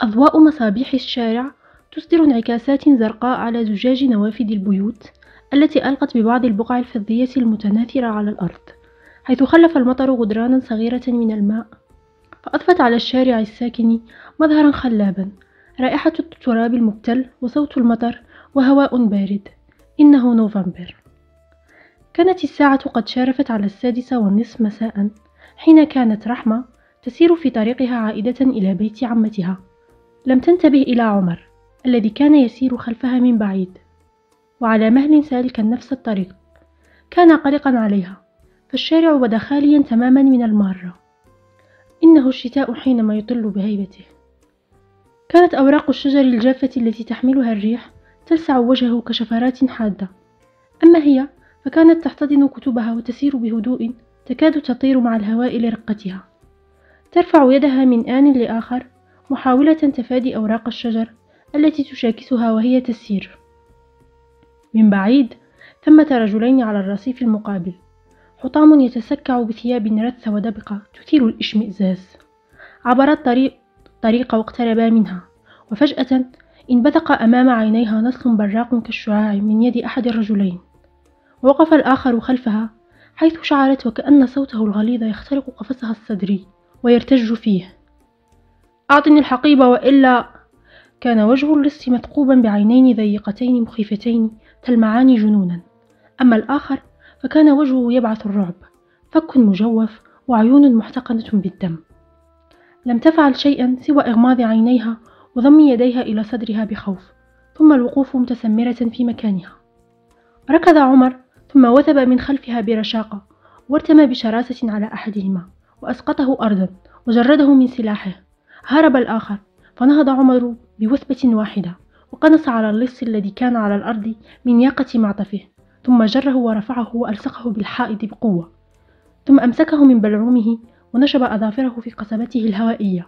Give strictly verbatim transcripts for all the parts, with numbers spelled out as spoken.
أضواء مصابيح الشارع تصدر انعكاسات زرقاء على زجاج نوافذ البيوت التي ألقت ببعض البقع الفضية المتناثرة على الأرض، حيث خلف المطر غدرانا صغيرة من الماء، فأضفت على الشارع الساكن مظهرا خلابا، رائحة التراب المبتل وصوت المطر وهواء بارد. إنه نوفمبر. كانت الساعة قد شارفت على السادسة والنصف مساء حين كانت رحمة تسير في طريقها عائدة إلى بيت عمتها. لم تنتبه إلى عمر الذي كان يسير خلفها من بعيد وعلى مهل سالكا نفس الطريق. كان قلقا عليها، فالشارع بدا خاليا تماما من المارة. إنه الشتاء حينما يطل بهيبته. كانت أوراق الشجر الجافة التي تحملها الريح تلسع وجهه كشفرات حادة، أما هي فكانت تحتضن كتبها وتسير بهدوء تكاد تطير مع الهواء لرقتها، ترفع يدها من آن لآخر محاولة تفادي أوراق الشجر التي تشاكسها وهي تسير. من بعيد ثمة رجلين على الرصيف المقابل، حطام يتسكع بثياب رثة ودبقة تثير الاشمئزاز. عبر الطريق طريق واقتربا منها، وفجأة انبثق أمام عينيها نصل براق كالشعاع من يد أحد الرجلين، ووقف الآخر خلفها، حيث شعرت وكأن صوته الغليظ يخترق قفصها الصدري ويرتج فيه: أعطني الحقيبة وإلا. كان وجه اللص مثقوبا بعينين ضيقتين مخيفتين تلمعان جنونا، أما الآخر فكان وجهه يبعث الرعب، فك مجوف وعيون محتقنة بالدم. لم تفعل شيئا سوى إغماض عينيها وضم يديها إلى صدرها بخوف، ثم الوقوف متسمرة في مكانها. ركض عمر ثم وثب من خلفها برشاقة، وارتمى بشراسة على أحدهما وأسقطه أرضا وجرده من سلاحه. هرب الآخر، فنهض عمر بوثبة واحدة وقنص على اللص الذي كان على الأرض من ياقة معطفه، ثم جره ورفعه وألصقه بالحائط بقوة، ثم أمسكه من بلعومه ونشب أظافره في قصبته الهوائية،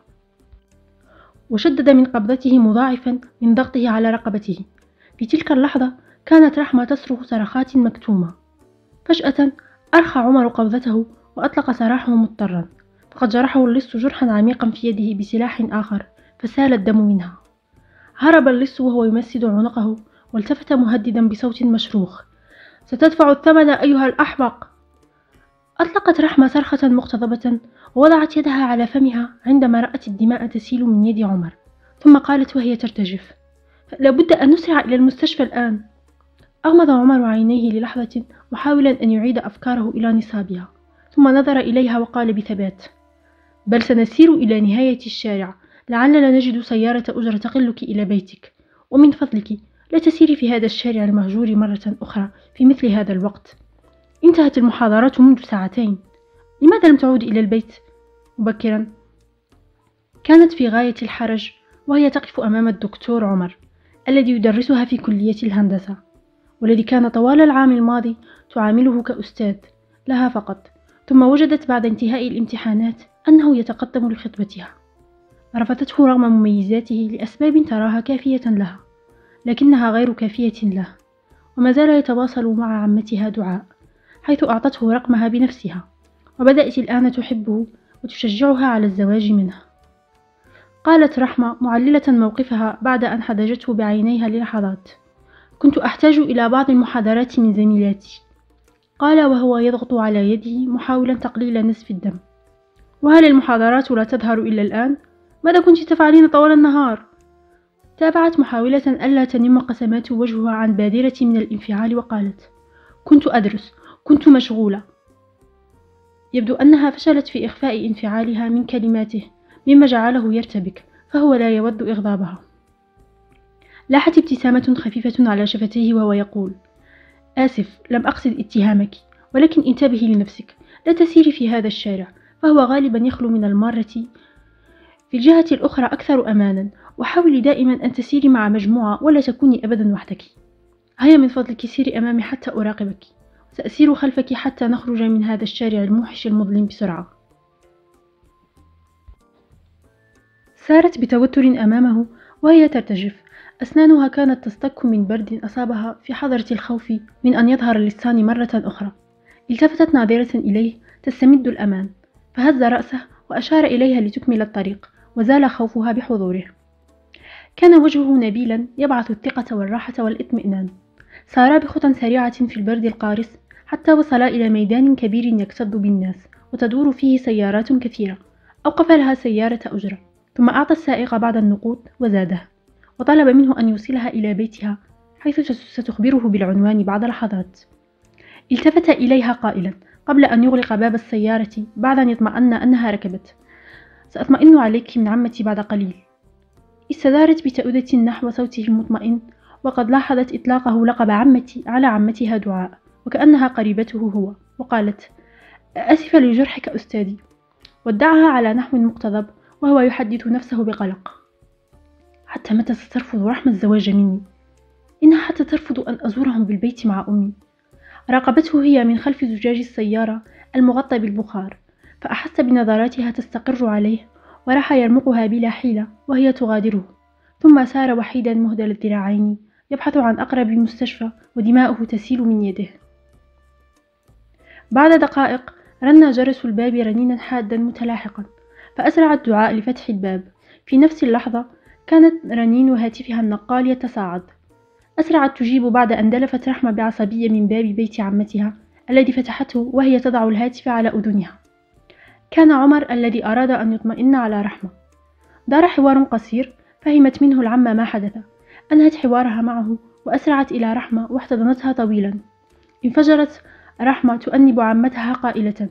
وشدد من قبضته مضاعفا من ضغطه على رقبته. في تلك اللحظة كانت رحمة تصرخ صرخات مكتومة. فجأة أرخى عمر قبضته وأطلق سراحه مضطرا، فقد جرحه اللص جرحا عميقا في يده بسلاح آخر، فسال الدم منها. هرب اللص وهو يمسد عنقه، والتفت مهددا بصوت مشروخ: ستدفع الثمن أيها الأحمق. أطلقت رحمة صرخة مقتضبة ووضعت يدها على فمها عندما رأت الدماء تسيل من يد عمر، ثم قالت وهي ترتجف: لابد أن نسرع إلى المستشفى الآن. أغمض عمر عينيه للحظة محاولا أن يعيد أفكاره إلى نصابها، ثم نظر إليها وقال بثبات: بل سنسير إلى نهاية الشارع، لعلنا نجد سيارة أجرة تقلك إلى بيتك، ومن فضلك لا تسيري في هذا الشارع المهجور مرة أخرى في مثل هذا الوقت. انتهت المحاضرات منذ ساعتين، لماذا لم تعود إلى البيت مبكرا؟ كانت في غاية الحرج وهي تقف أمام الدكتور عمر الذي يدرسها في كلية الهندسة، والذي كان طوال العام الماضي تعامله كأستاذ لها فقط. ثم وجدت بعد انتهاء الامتحانات أنه يتقدم لخطبتها. رفضته رغم مميزاته لأسباب تراها كافية لها، لكنها غير كافية له، وما زال يتواصل مع عمتها دعاء، حيث أعطته رقمها بنفسها، وبدأت الآن تحبه وتشجعها على الزواج منه. قالت رحمة معللة موقفها بعد أن حدجته بعينيها للحظات: كنت أحتاج إلى بعض المحاضرات من زميلاتي. قال وهو يضغط على يده محاولا تقليل نزف الدم: وهل المحاضرات لا تظهر إلا الآن؟ ماذا كنت تفعلين طوال النهار؟ تابعت محاولة ألا تنم قسمات وجهها عن بادرة من الانفعال وقالت: كنت أدرس، كنت مشغولة. يبدو أنها فشلت في إخفاء انفعالها من كلماته، مما جعله يرتبك، فهو لا يود إغضابها. لاحت ابتسامة خفيفة على شفتيه وهو يقول: آسف، لم أقصد اتهامك، ولكن انتبهي لنفسك، لا تسيري في هذا الشارع، فهو غالبا يخلو من المارة في الجهة الأخرى أكثر أمانا، وحاولي دائما أن تسيري مع مجموعة ولا تكوني أبدا وحدك. هيا من فضلك سيري أمامي حتى أراقبك، سأسير خلفك حتى نخرج من هذا الشارع الموحش المظلم بسرعة. سارت بتوتر أمامه وهي ترتجف، أسنانها كانت تصطك من برد أصابها في حضرة الخوف من أن يظهر اللصان مرة أخرى. التفتت ناظرة إليه تستمد الأمان، فهز رأسه وأشار إليها لتكمل الطريق، وزال خوفها بحضوره. كان وجهه نبيلا يبعث الثقة والراحة والاطمئنان. سارا بخطى سريعة في البرد القارس حتى وصلا إلى ميدان كبير يكتظ بالناس وتدور فيه سيارات كثيرة. أوقف لها سيارة أجرة، ثم أعطى السائق بعض النقود وزاده، وطلب منه أن يوصلها إلى بيتها حيث ستخبره بالعنوان بعد لحظات. التفت إليها قائلا قبل أن يغلق باب السيارة بعد أن يطمئن أنها ركبت: سأطمئن عليك من عمتي بعد قليل. استدارت بتأودة نحو صوته المطمئن، وقد لاحظت إطلاقه لقب عمتي على عمتها دعاء وكأنها قريبته هو، وقالت: آسفة لجرحك أستاذي. ودعها على نحو مقتضب وهو يحدث نفسه بقلق: حتى متى سترفض رحمة الزواج مني؟ إنها حتى ترفض أن أزورهم بالبيت مع أمي. راقبته هي من خلف زجاج السيارة المغطى بالبخار، فأحس بنظراتها تستقر عليه، وراح يرمقها بلا حيلة وهي تغادره. ثم سار وحيدا مهدل الذراعين يبحث عن أقرب مستشفى ودماؤه تسيل من يده. بعد دقائق رن جرس الباب رنينا حادا متلاحقا، فأسرعت دعاء لفتح الباب. في نفس اللحظة كانت رنين هاتفها النقال يتصاعد. أسرعت تجيب بعد أن دلفت رحمة بعصبية من باب بيت عمتها الذي فتحته وهي تضع الهاتف على أذنها. كان عمر الذي أراد أن يطمئن على رحمة. دار حوار قصير فهمت منه العمة ما حدث. أنهت حوارها معه وأسرعت إلى رحمة واحتضنتها طويلا. انفجرت رحمة تؤنب عمتها قائلة: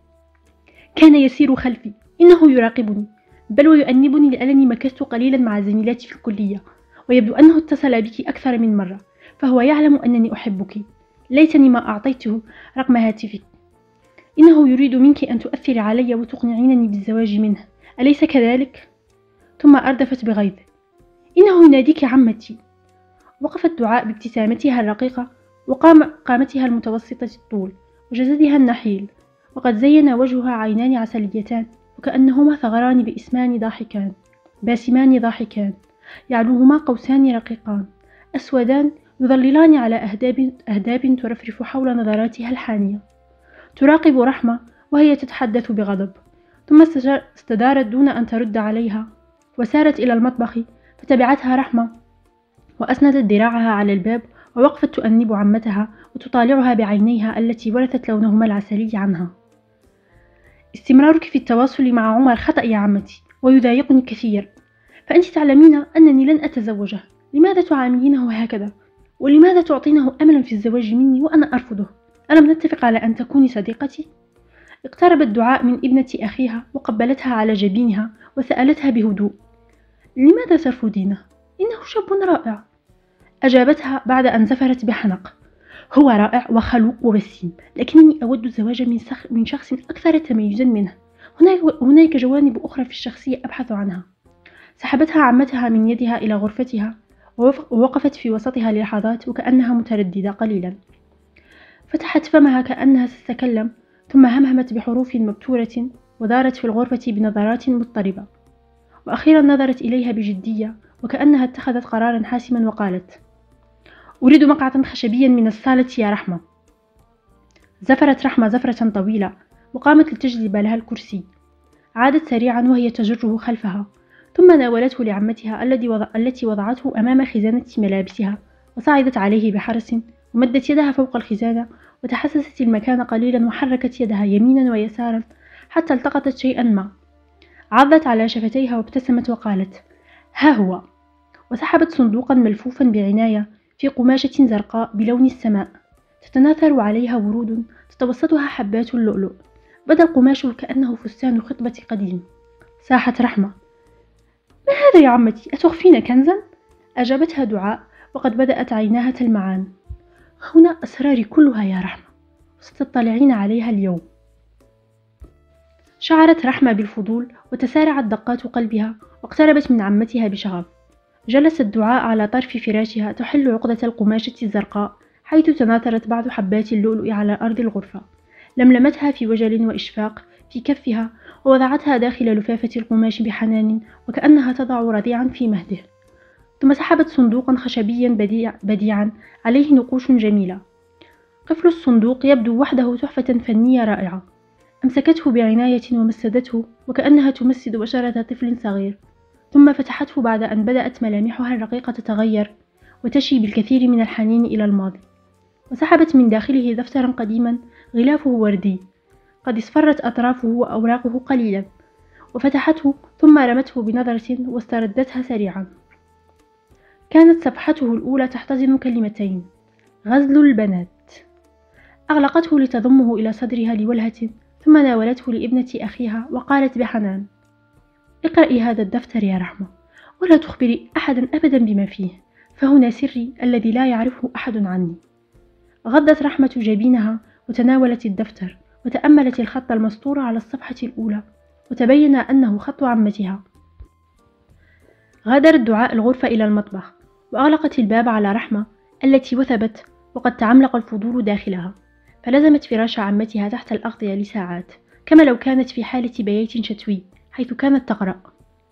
كان يسير خلفي، إنه يراقبني، بل ويؤنبني لأنني مكثت قليلا مع زميلاتي في الكلية، ويبدو أنه اتصل بك أكثر من مرة، فهو يعلم أنني أحبك. ليتني ما أعطيته رقم هاتفك. إنه يريد منك أن تؤثر علي وتقنعينني بالزواج منه، أليس كذلك؟ ثم أردفت بغيظ: إنه يناديك عمتي. وقفت دعاء بابتسامتها الرقيقة وقام قامتها المتوسطة الطول وجسدها النحيل، وقد زين وجهها عينان عسليتان وكأنهما ثغران باسمان ضاحكان باسمان ضاحكان يعلوهما قوسان رقيقان أسودان يظللان على أهداب, أهداب ترفرف حول نظراتها الحانية. تراقب رحمة وهي تتحدث بغضب، ثم استدارت دون أن ترد عليها وسارت إلى المطبخ، فتبعتها رحمة وأسندت ذراعها على الباب ووقفت تؤنب عمتها وتطالعها بعينيها التي ورثت لونهما العسلي عنها. استمرارك في التواصل مع عمر خطأ يا عمتي ويضايقني كثير، فأنت تعلمين أنني لن أتزوجه. لماذا تعاملينه هكذا؟ ولماذا تعطينه أملا في الزواج مني وأنا أرفضه؟ ألم نتفق على أن تكوني صديقتي؟ اقتربت دعاء من ابنة أخيها وقبلتها على جبينها وسألتها بهدوء: لماذا ترفضينه؟ إنه شاب رائع. أجابتها بعد أن زفرت بحنق: هو رائع وخلوق ووسيم، لكنني أود الزواج من, من شخص أكثر تميزا منه. هناك, هناك جوانب أخرى في الشخصية أبحث عنها. سحبتها عمتها من يدها إلى غرفتها ووقفت في وسطها للحظات وكأنها مترددة قليلا. فتحت فمها كأنها ستتكلم، ثم همهمت بحروف مبتورة ودارت في الغرفة بنظرات مضطربة، وأخيرا نظرت إليها بجدية وكأنها اتخذت قرارا حاسما وقالت: أريد مقعدا خشبيا من الصالة يا رحمة. زفرت رحمة زفرة طويلة وقامت لتجلب لها الكرسي. عادت سريعا وهي تجره خلفها، ثم ناولته لعمتها الذي وضع التي وضعته أمام خزانة ملابسها، وصعدت عليه بحرص ومدت يدها فوق الخزانة وتحسست المكان قليلا وحركت يدها يمينا ويسارا حتى التقطت شيئا ما. عضت على شفتيها وابتسمت وقالت: ها هو. وسحبت صندوقا ملفوفا بعناية في قماشة زرقاء بلون السماء تتناثر عليها ورود تتوسطها حبات اللؤلؤ، بدا القماش كأنه فستان خطبة قديم. صاحت رحمة: ما هذا يا عمتي؟ أتخفين كنزا؟ أجابتها دعاء وقد بدأت عيناها تلمعان: هنا أسراري كلها يا رحمة، وستطلعين عليها اليوم. شعرت رحمة بالفضول وتسارعت دقات قلبها واقتربت من عمتها بشغف. جلست دعاء على طرف فراشها تحل عقدة القماشة الزرقاء حيث تناثرت بعض حبات اللؤلؤ على أرض الغرفة. لملمتها في وجل وإشفاق في كفها ووضعتها داخل لفافة القماش بحنان وكأنها تضع رضيعا في مهده. ثم سحبت صندوقا خشبيا بديع بديعا عليه نقوش جميلة. قفل الصندوق يبدو وحده تحفة فنية رائعة. أمسكته بعناية ومسدته وكأنها تمسد بشرة طفل صغير، ثم فتحته بعد أن بدأت ملامحها الرقيقة تتغير وتشي بالكثير من الحنين إلى الماضي، وسحبت من داخله دفترا قديما غلافه وردي قد اصفرت أطرافه وأوراقه قليلا، وفتحته ثم رمته بنظرة واستردتها سريعا. كانت صفحته الأولى تحتضن كلمتين: غزل البنات. أغلقته لتضمه إلى صدرها لولهة، ثم ناولته لابنة أخيها وقالت بحنان: اقرأي هذا الدفتر يا رحمة، ولا تخبري أحدا أبدا بما فيه، فهنا سري الذي لا يعرفه أحد عني. غضت رحمة جبينها وتناولت الدفتر وتأملت الخط المسطور على الصفحة الأولى، وتبين أنه خط عمتها. غادرت دعاء الغرفة إلى المطبخ وأغلقت الباب على رحمة التي وثبت وقد تعملق الفضول داخلها، فلزمت فراش عمتها تحت الأغطية لساعات، كما لو كانت في حالة بيات شتوي حيث كانت تقرأ.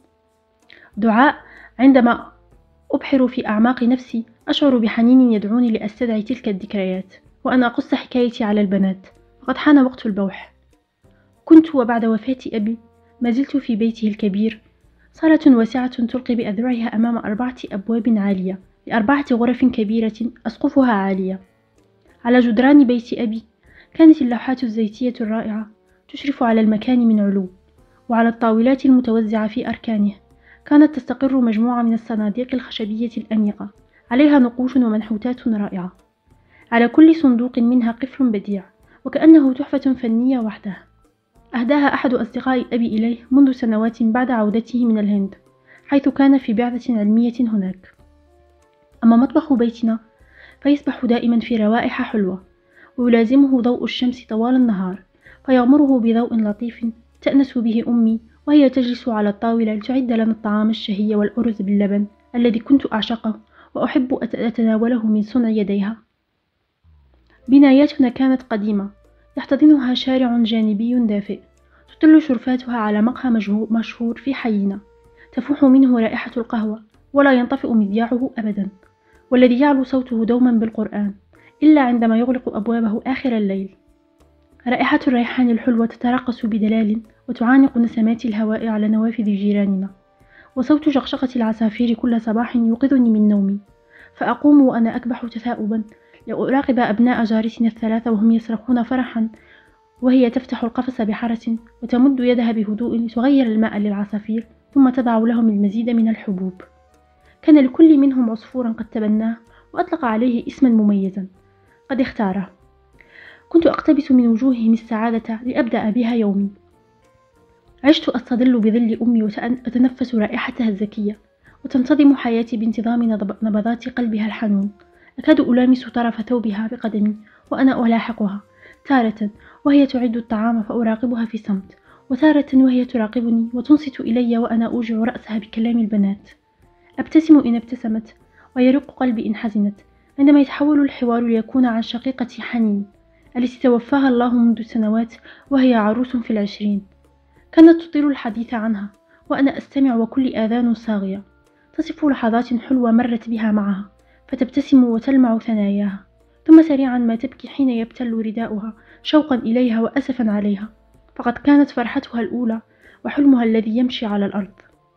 دعاء: عندما أبحر في أعماق نفسي أشعر بحنين يدعوني لأستدعي تلك الذكريات وأن أقص حكايتي على البنات، وقد حان وقت البوح. كنت وبعد وفاة أبي ما زلت في بيته الكبير، صالة واسعة تلقي بأذرعها أمام أربعة أبواب عالية لأربعة غرف كبيرة أسقفها عالية. على جدران بيت أبي كانت اللوحات الزيتية الرائعة تشرف على المكان من علو، وعلى الطاولات المتوزعة في أركانه كانت تستقر مجموعة من الصناديق الخشبية الأنيقة عليها نقوش ومنحوتات رائعة، على كل صندوق منها قفل بديع وكأنه تحفة فنية وحده أهداها أحد أصدقاء أبي إليه منذ سنوات بعد عودته من الهند، حيث كان في بعثة علمية هناك. أما مطبخ بيتنا فيصبح دائما في روائح حلوة، ويلازمه ضوء الشمس طوال النهار، فيغمره بضوء لطيف تأنس به أمي وهي تجلس على الطاولة لتعد لنا الطعام الشهي والأرز باللبن الذي كنت أعشقه وأحب أتناوله من صنع يديها. بناياتنا كانت قديمة يحتضنها شارع جانبي دافئ، تطل شرفاتها على مقهى مشهور في حينا تفوح منه رائحة القهوة ولا ينطفئ مذياعه أبدا، والذي يعلو صوته دوما بالقرآن إلا عندما يغلق أبوابه آخر الليل. رائحة الريحان الحلوة تتراقص بدلال وتعانق نسمات الهواء على نوافذ جيراننا، وصوت شقشقة العصافير كل صباح يوقظني من نومي، فأقوم وأنا أكبح تثاؤبا لأراقب أبناء جارتنا الثلاثة وهم يصرخون فرحا، وهي تفتح القفص بحرس وتمد يدها بهدوء لتغير الماء للعصافير ثم تضع لهم المزيد من الحبوب. كان لكل منهم عصفورا قد تبناه وأطلق عليه اسما مميزا قد اختاره. كنت أقتبس من وجوههم السعادة لأبدأ بها يومي. عشت أستظل بظل أمي وأتنفس رائحتها الزكية، وتنتظم حياتي بانتظام نبضات قلبها الحنون. أكاد ألامس طرف ثوبها بقدمي وأنا ألاحقها، تارة وهي تعد الطعام فأراقبها في صمت، وتارة وهي تراقبني وتنصت إلي وأنا أوجع رأسها بكلام البنات. أبتسم إن ابتسمت ويرق قلبي إن حزنت، عندما يتحول الحوار ليكون عن شقيقتي حنين التي توفاها الله منذ سنوات وهي عروس في العشرين. كانت تطيل الحديث عنها وأنا أستمع وكل آذان صاغية، تصف لحظات حلوة مرت بها معها فتبتسم وتلمع ثناياها، ثم سريعا ما تبكي حين يبتل رداؤها شوقا إليها وأسفا عليها، فقد كانت فرحتها الأولى وحلمها الذي يمشي على الأرض.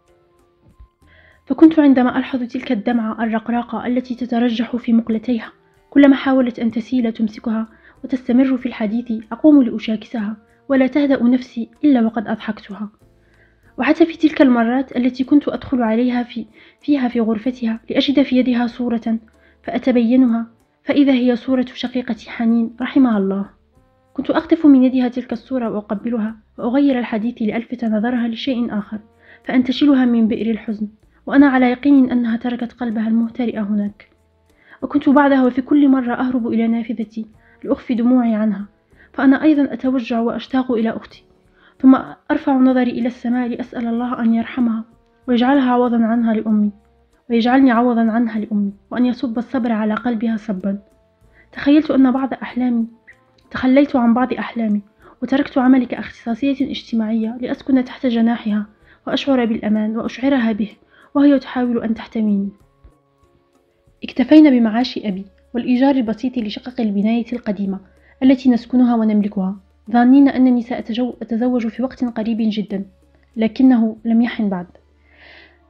فكنت عندما ألحظ تلك الدمعة الرقراقة التي تترجح في مقلتيها كلما حاولت أن تسيل تمسكها وتستمر في الحديث أقوم لأشاكسها، ولا تهدأ نفسي إلا وقد أضحكتها. وحتى في تلك المرات التي كنت أدخل عليها في فيها في غرفتها لأجد في يدها صورة فأتبينها، فإذا هي صورة شقيقتي حنين رحمها الله. كنت أخطف من يدها تلك الصورة وأقبلها وأغير الحديث لألفت نظرها لشيء آخر فأنتشلها من بئر الحزن، وأنا على يقين أنها تركت قلبها المهترئ هناك. وكنت بعدها وفي كل مرة أهرب إلى نافذتي لأخفي دموعي عنها، فأنا أيضا أتوجع وأشتاق إلى أختي، ثم أرفع نظري إلى السماء لأسأل الله أن يرحمها ويجعلها عوضا عنها لأمي ويجعلني عوضا عنها لأمي، وأن يصب الصبر على قلبها صبا. تخيلت أن بعض أحلامي تخليت عن بعض أحلامي وتركت عملي كاختصاصية اجتماعية لأسكن تحت جناحها وأشعر بالأمان وأشعرها به وهي تحاول أن تحتويني. اكتفينا بمعاش أبي والإيجار البسيط لشقق البناية القديمة التي نسكنها ونملكها، ظانين أنني سأتزوج في وقت قريب جدا، لكنه لم يحن بعد.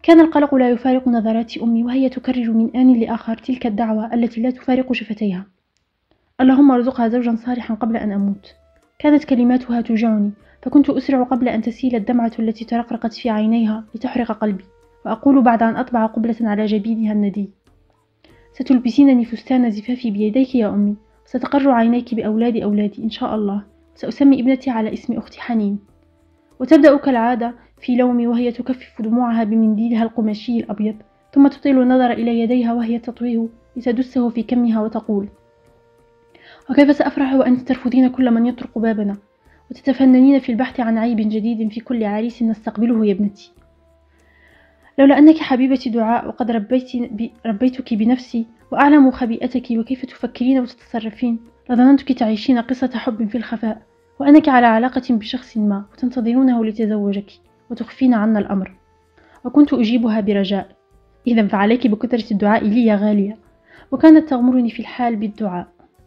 كان القلق لا يفارق نظرات أمي وهي تكرر من آن لآخر تلك الدعوة التي لا تفارق شفتيها: اللهم ارزقها زوجا صالحا قبل أن أموت. كانت كلماتها توجعني، فكنت أسرع قبل أن تسيل الدمعة التي ترقرقت في عينيها لتحرق قلبي، وأقول بعد أن أطبع قبلة على جبينها الندي: ستلبسينني فستان زفافي بيديك يا أمي، ستقر عينيك بأولاد أولادي إن شاء الله، سأسمي ابنتي على اسم أختي حنين. وتبدأ كالعادة في لومي وهي تكفف دموعها بمنديلها القماشي الأبيض، ثم تطيل النظر إلى يديها وهي تطويه لتدسه في كمها وتقول: وكيف سأفرح وأنت ترفضين كل من يطرق بابنا، وتتفننين في البحث عن عيب جديد في كل عريس نستقبله يا ابنتي. لولا أنك حبيبتي دعاء وقد ربيت بي ربيتك بنفسي وأعلم خبيئتك وكيف تفكرين وتتصرفين، لظننتك تعيشين قصة حب في الخفاء، وأنك على علاقة بشخص ما وتنتظرونه ليتزوجك وتخفين عنا الأمر. وكنت أجيبها برجاء: إذا فعليك بكثرة الدعاء لي يا غالية. وكانت تغمرني في الحال بالدعاء.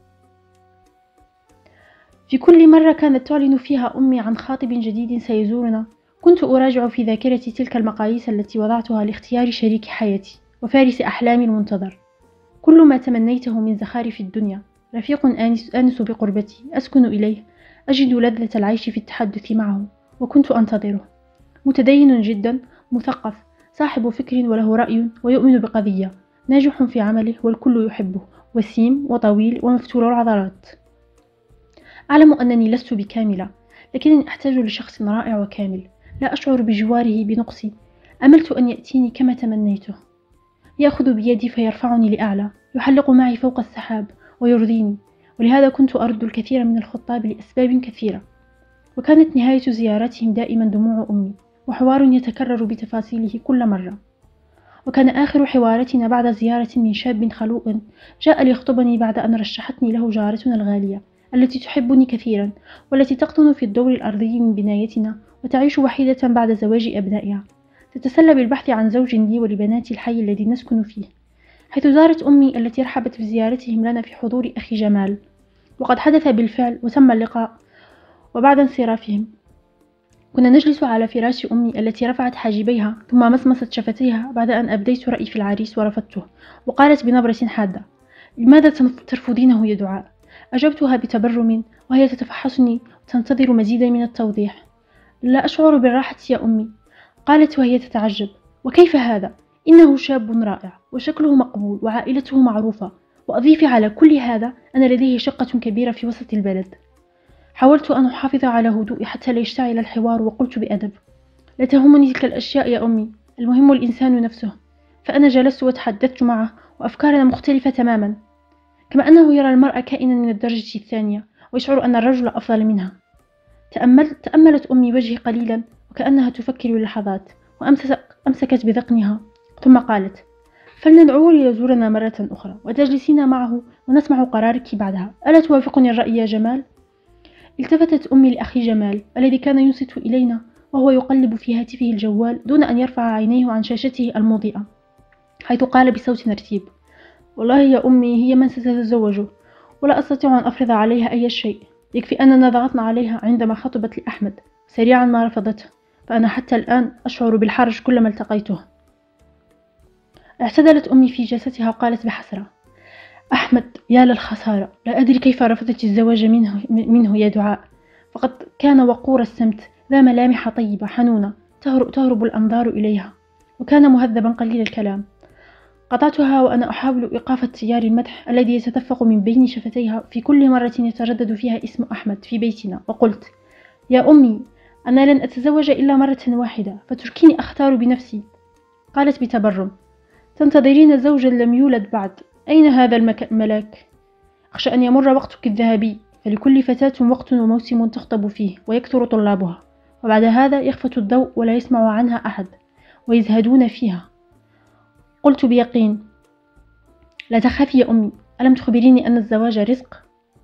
في كل مرة كانت تعلن فيها أمي عن خاطب جديد سيزورنا، كنت أراجع في ذاكرتي تلك المقاييس التي وضعتها لاختيار شريك حياتي وفارس أحلامي المنتظر. كل ما تمنيته من زخارف الدنيا: رفيق آنس, آنس بقربتي أسكن إليه، أجد لذة العيش في التحدث معه، وكنت أنتظره. متدين جدا، مثقف، صاحب فكر وله رأي ويؤمن بقضية، ناجح في عمله والكل يحبه، وسيم وطويل ومفتول العضلات. أعلم أنني لست بكاملة، لكنني أحتاج لشخص رائع وكامل، لا أشعر بجواره بنقصي. أملت أن يأتيني كما تمنيته، يأخذ بيدي فيرفعني لأعلى، يحلق معي فوق السحاب ويرضيني. ولهذا كنت أرد الكثير من الخطاب لأسباب كثيرة. وكانت نهاية زياراتهم دائما دموع أمي، وحوار يتكرر بتفاصيله كل مرة. وكان آخر حواراتنا بعد زيارة من شاب خلوق جاء ليخطبني بعد أن رشحتني له جارتنا الغالية التي تحبني كثيرا، والتي تقطن في الدور الأرضي من بنايتنا وتعيش وحيدة بعد زواج أبنائها، تتسلى بالبحث عن زوج لي ولبنات الحي الذي نسكن فيه، حيث زارت أمي التي رحبت بزيارتهم لنا في حضور أخي جمال. وقد حدث بالفعل وتم اللقاء. وبعد انصرافهم كنا نجلس على فراش أمي التي رفعت حاجبيها ثم مصمصت شفتيها بعد أن أبديت رأيي في العريس ورفضته، وقالت بنبرة حادة: لماذا ترفضينه يا دعاء؟ أجبتها بتبرم وهي تتفحصني وتنتظر مزيدا من التوضيح: لا أشعر بالراحة يا أمي. قالت وهي تتعجب: وكيف هذا؟ إنه شاب رائع وشكله مقبول وعائلته معروفة، وأضيف على كل هذا أن لديه شقة كبيرة في وسط البلد. حاولت أن أحافظ على هدوء حتى لا يشتعل الحوار، وقلت بأدب: لا تهمني تلك الأشياء يا أمي، المهم الإنسان نفسه. فأنا جلست وتحدثت معه وأفكارنا مختلفة تماما، كما أنه يرى المرأة كائنا من الدرجة الثانية ويشعر أن الرجل أفضل منها. تأملت, تأملت أمي وجهي قليلا وكأنها تفكر لحظات، وأمسكت بذقنها ثم قالت: فلندعوه ليزورنا مرة أخرى وتجلسين معه ونسمع قرارك بعدها، ألا توافقني الرأي يا جمال؟ التفتت أمي لأخي جمال الذي كان ينصت إلينا وهو يقلب في هاتفه الجوال دون أن يرفع عينيه عن شاشته المضيئة، حيث قال بصوت رتيب: والله يا أمي هي من ستتزوجه، ولا أستطيع أن أفرض عليها أي شيء، يكفي أننا ضغطنا عليها عندما خطبت لأحمد، سريعا ما رفضته، فأنا حتى الآن أشعر بالحرج كلما التقيته. اعتدلت أمي في جلستها وقالت بحسرة: أحمد، يا للخسارة، لا أدري كيف رفضت الزواج منه, منه يا دعاء، فقد كان وقور السمت، ذا ملامح طيبة حنونة تهرب الأنظار إليها، وكان مهذبا قليل الكلام. قطعتها وأنا أحاول إيقاف تيار المدح الذي يتدفق من بين شفتيها في كل مرة يتردد فيها اسم أحمد في بيتنا، وقلت: يا أمي، أنا لن أتزوج إلا مرة واحدة، فتركيني أختار بنفسي. قالت بتبرم: تنتظرين زوجا لم يولد بعد، أين هذا الملاك؟ أخشى أن يمر وقتك الذهبي، فلكل فتاة وقت وموسم تخطب فيه ويكثر طلابها، وبعد هذا يخفت الضوء ولا يسمع عنها أحد ويزهدون فيها. قلت بيقين: لا تخافي يا أمي، ألم تخبريني أن الزواج رزق؟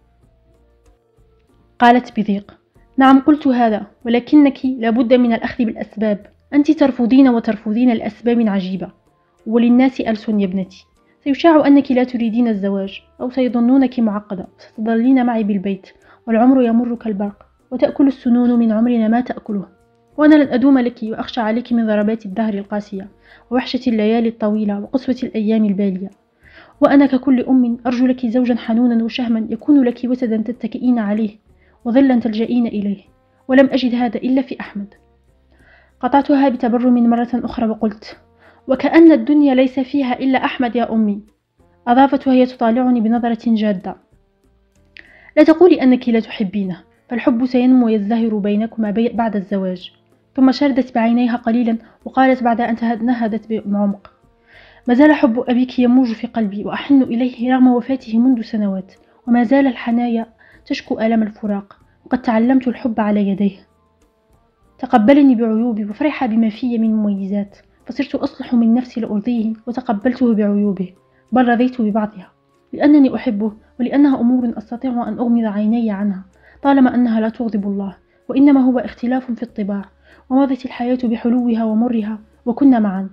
قالت بضيق: نعم قلت هذا، ولكنك لابد من الأخذ بالأسباب، أنت ترفضين وترفضين لأسباب عجيبة، وللناس ألسن يا ابنتي، سيشاع أنك لا تريدين الزواج، أو سيظنونك معقدة، وستظلين معي بالبيت، والعمر يمر كالبرق، وتأكل السنون من عمرنا ما تأكله، وأنا لن أدوم لك وأخشى عليك من ضربات الدهر القاسية ووحشة الليالي الطويلة وقسوة الأيام البالية. وأنا ككل أم أرجو لك زوجا حنونا وشهما يكون لك وسدا تتكئين عليه وظلا تلجئين إليه، ولم أجد هذا إلا في أحمد. قطعتها بتبرم مرة أخرى وقلت: وكأن الدنيا ليس فيها إلا أحمد يا أمي. أضافت وهي تطالعني بنظرة جادة: لا تقولي أنك لا تحبينه، فالحب سينمو ويزدهر بينكما بي بعد الزواج. ثم شردت بعينيها قليلا وقالت بعد أن نهدت بعمق: ما زال حب أبيك يموج في قلبي وأحن إليه رغم وفاته منذ سنوات، وما زال الحنايا تشكو آلام الفراق، وقد تعلمت الحب على يديه. تقبلني بعيوبي وفرح بما في من مميزات، فصرت أصلح من نفسي لأرضيه وتقبلته بعيوبه، بل رضيت ببعضها، لأنني أحبه ولأنها أمور أستطيع أن أغمض عيني عنها طالما أنها لا تغضب الله، وإنما هو اختلاف في الطباع، ومضت الحياة بحلوها ومرها وكنا معا.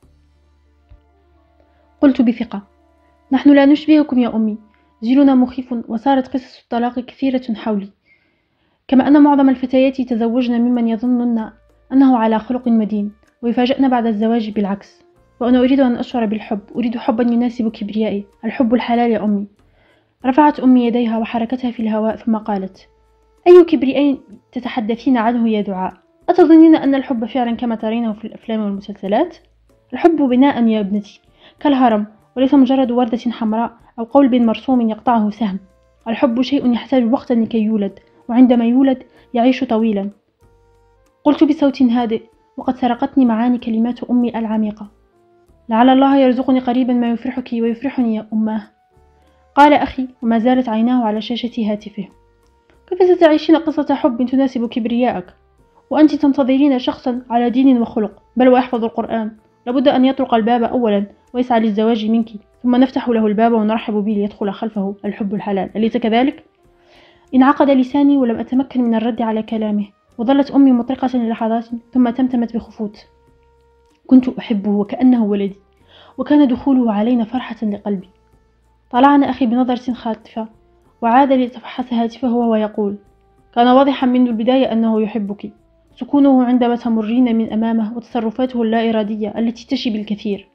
قلت بثقة: نحن لا نشبهكم يا أمي، جيلنا مخيف وصارت قصص الطلاق كثيرة حولي، كما أن معظم الفتيات تزوجن ممن يظنن أنه على خلق مدين ويفاجأن بعد الزواج بالعكس. وأنا أريد أن أشعر بالحب، أريد حبا يناسب كبريائي، الحب الحلال يا أمي. رفعت أمي يديها وحركتها في الهواء ثم قالت: أي كبرياء تتحدثين عنه يا دعاء؟ أتظنين أن الحب فعلا كما ترينه في الأفلام والمسلسلات؟ الحب بناء يا ابنتي كالهرم، وليس مجرد وردة حمراء أو قلب مرسوم يقطعه سهم. الحب شيء يحتاج وقتا لكي يولد، وعندما يولد يعيش طويلا. قلت بصوت هادئ وقد سرقتني معاني كلمات أمي العميقة: لعل الله يرزقني قريبا ما يفرحك ويفرحني يا أماه. قال أخي وما زالت عيناه على شاشة هاتفه: كيف ستعيشين قصة حب تناسب كبرياءك وأنت تنتظرين شخصا على دين وخلق بل ويحفظ القرآن؟ لابد أن يطرق الباب أولا ويسعى للزواج منك، ثم نفتح له الباب ونرحب به ليدخل خلفه الحب الحلال، أليس كذلك؟ انعقد لساني ولم أتمكن من الرد على كلامه، وظلت أمي مطرقة للحظات ثم تمتمت بخفوت: كنت أحبه وكأنه ولدي، وكان دخوله علينا فرحة لقلبي. طلعنا أخي بنظرة خاطفة وعاد ليتفحص هاتفه وهو يقول: كان واضحا منذ البداية أنه يحبك، سكونه عندما تمرين من أمامه وتصرفاته اللا إرادية التي تشي بالكثير.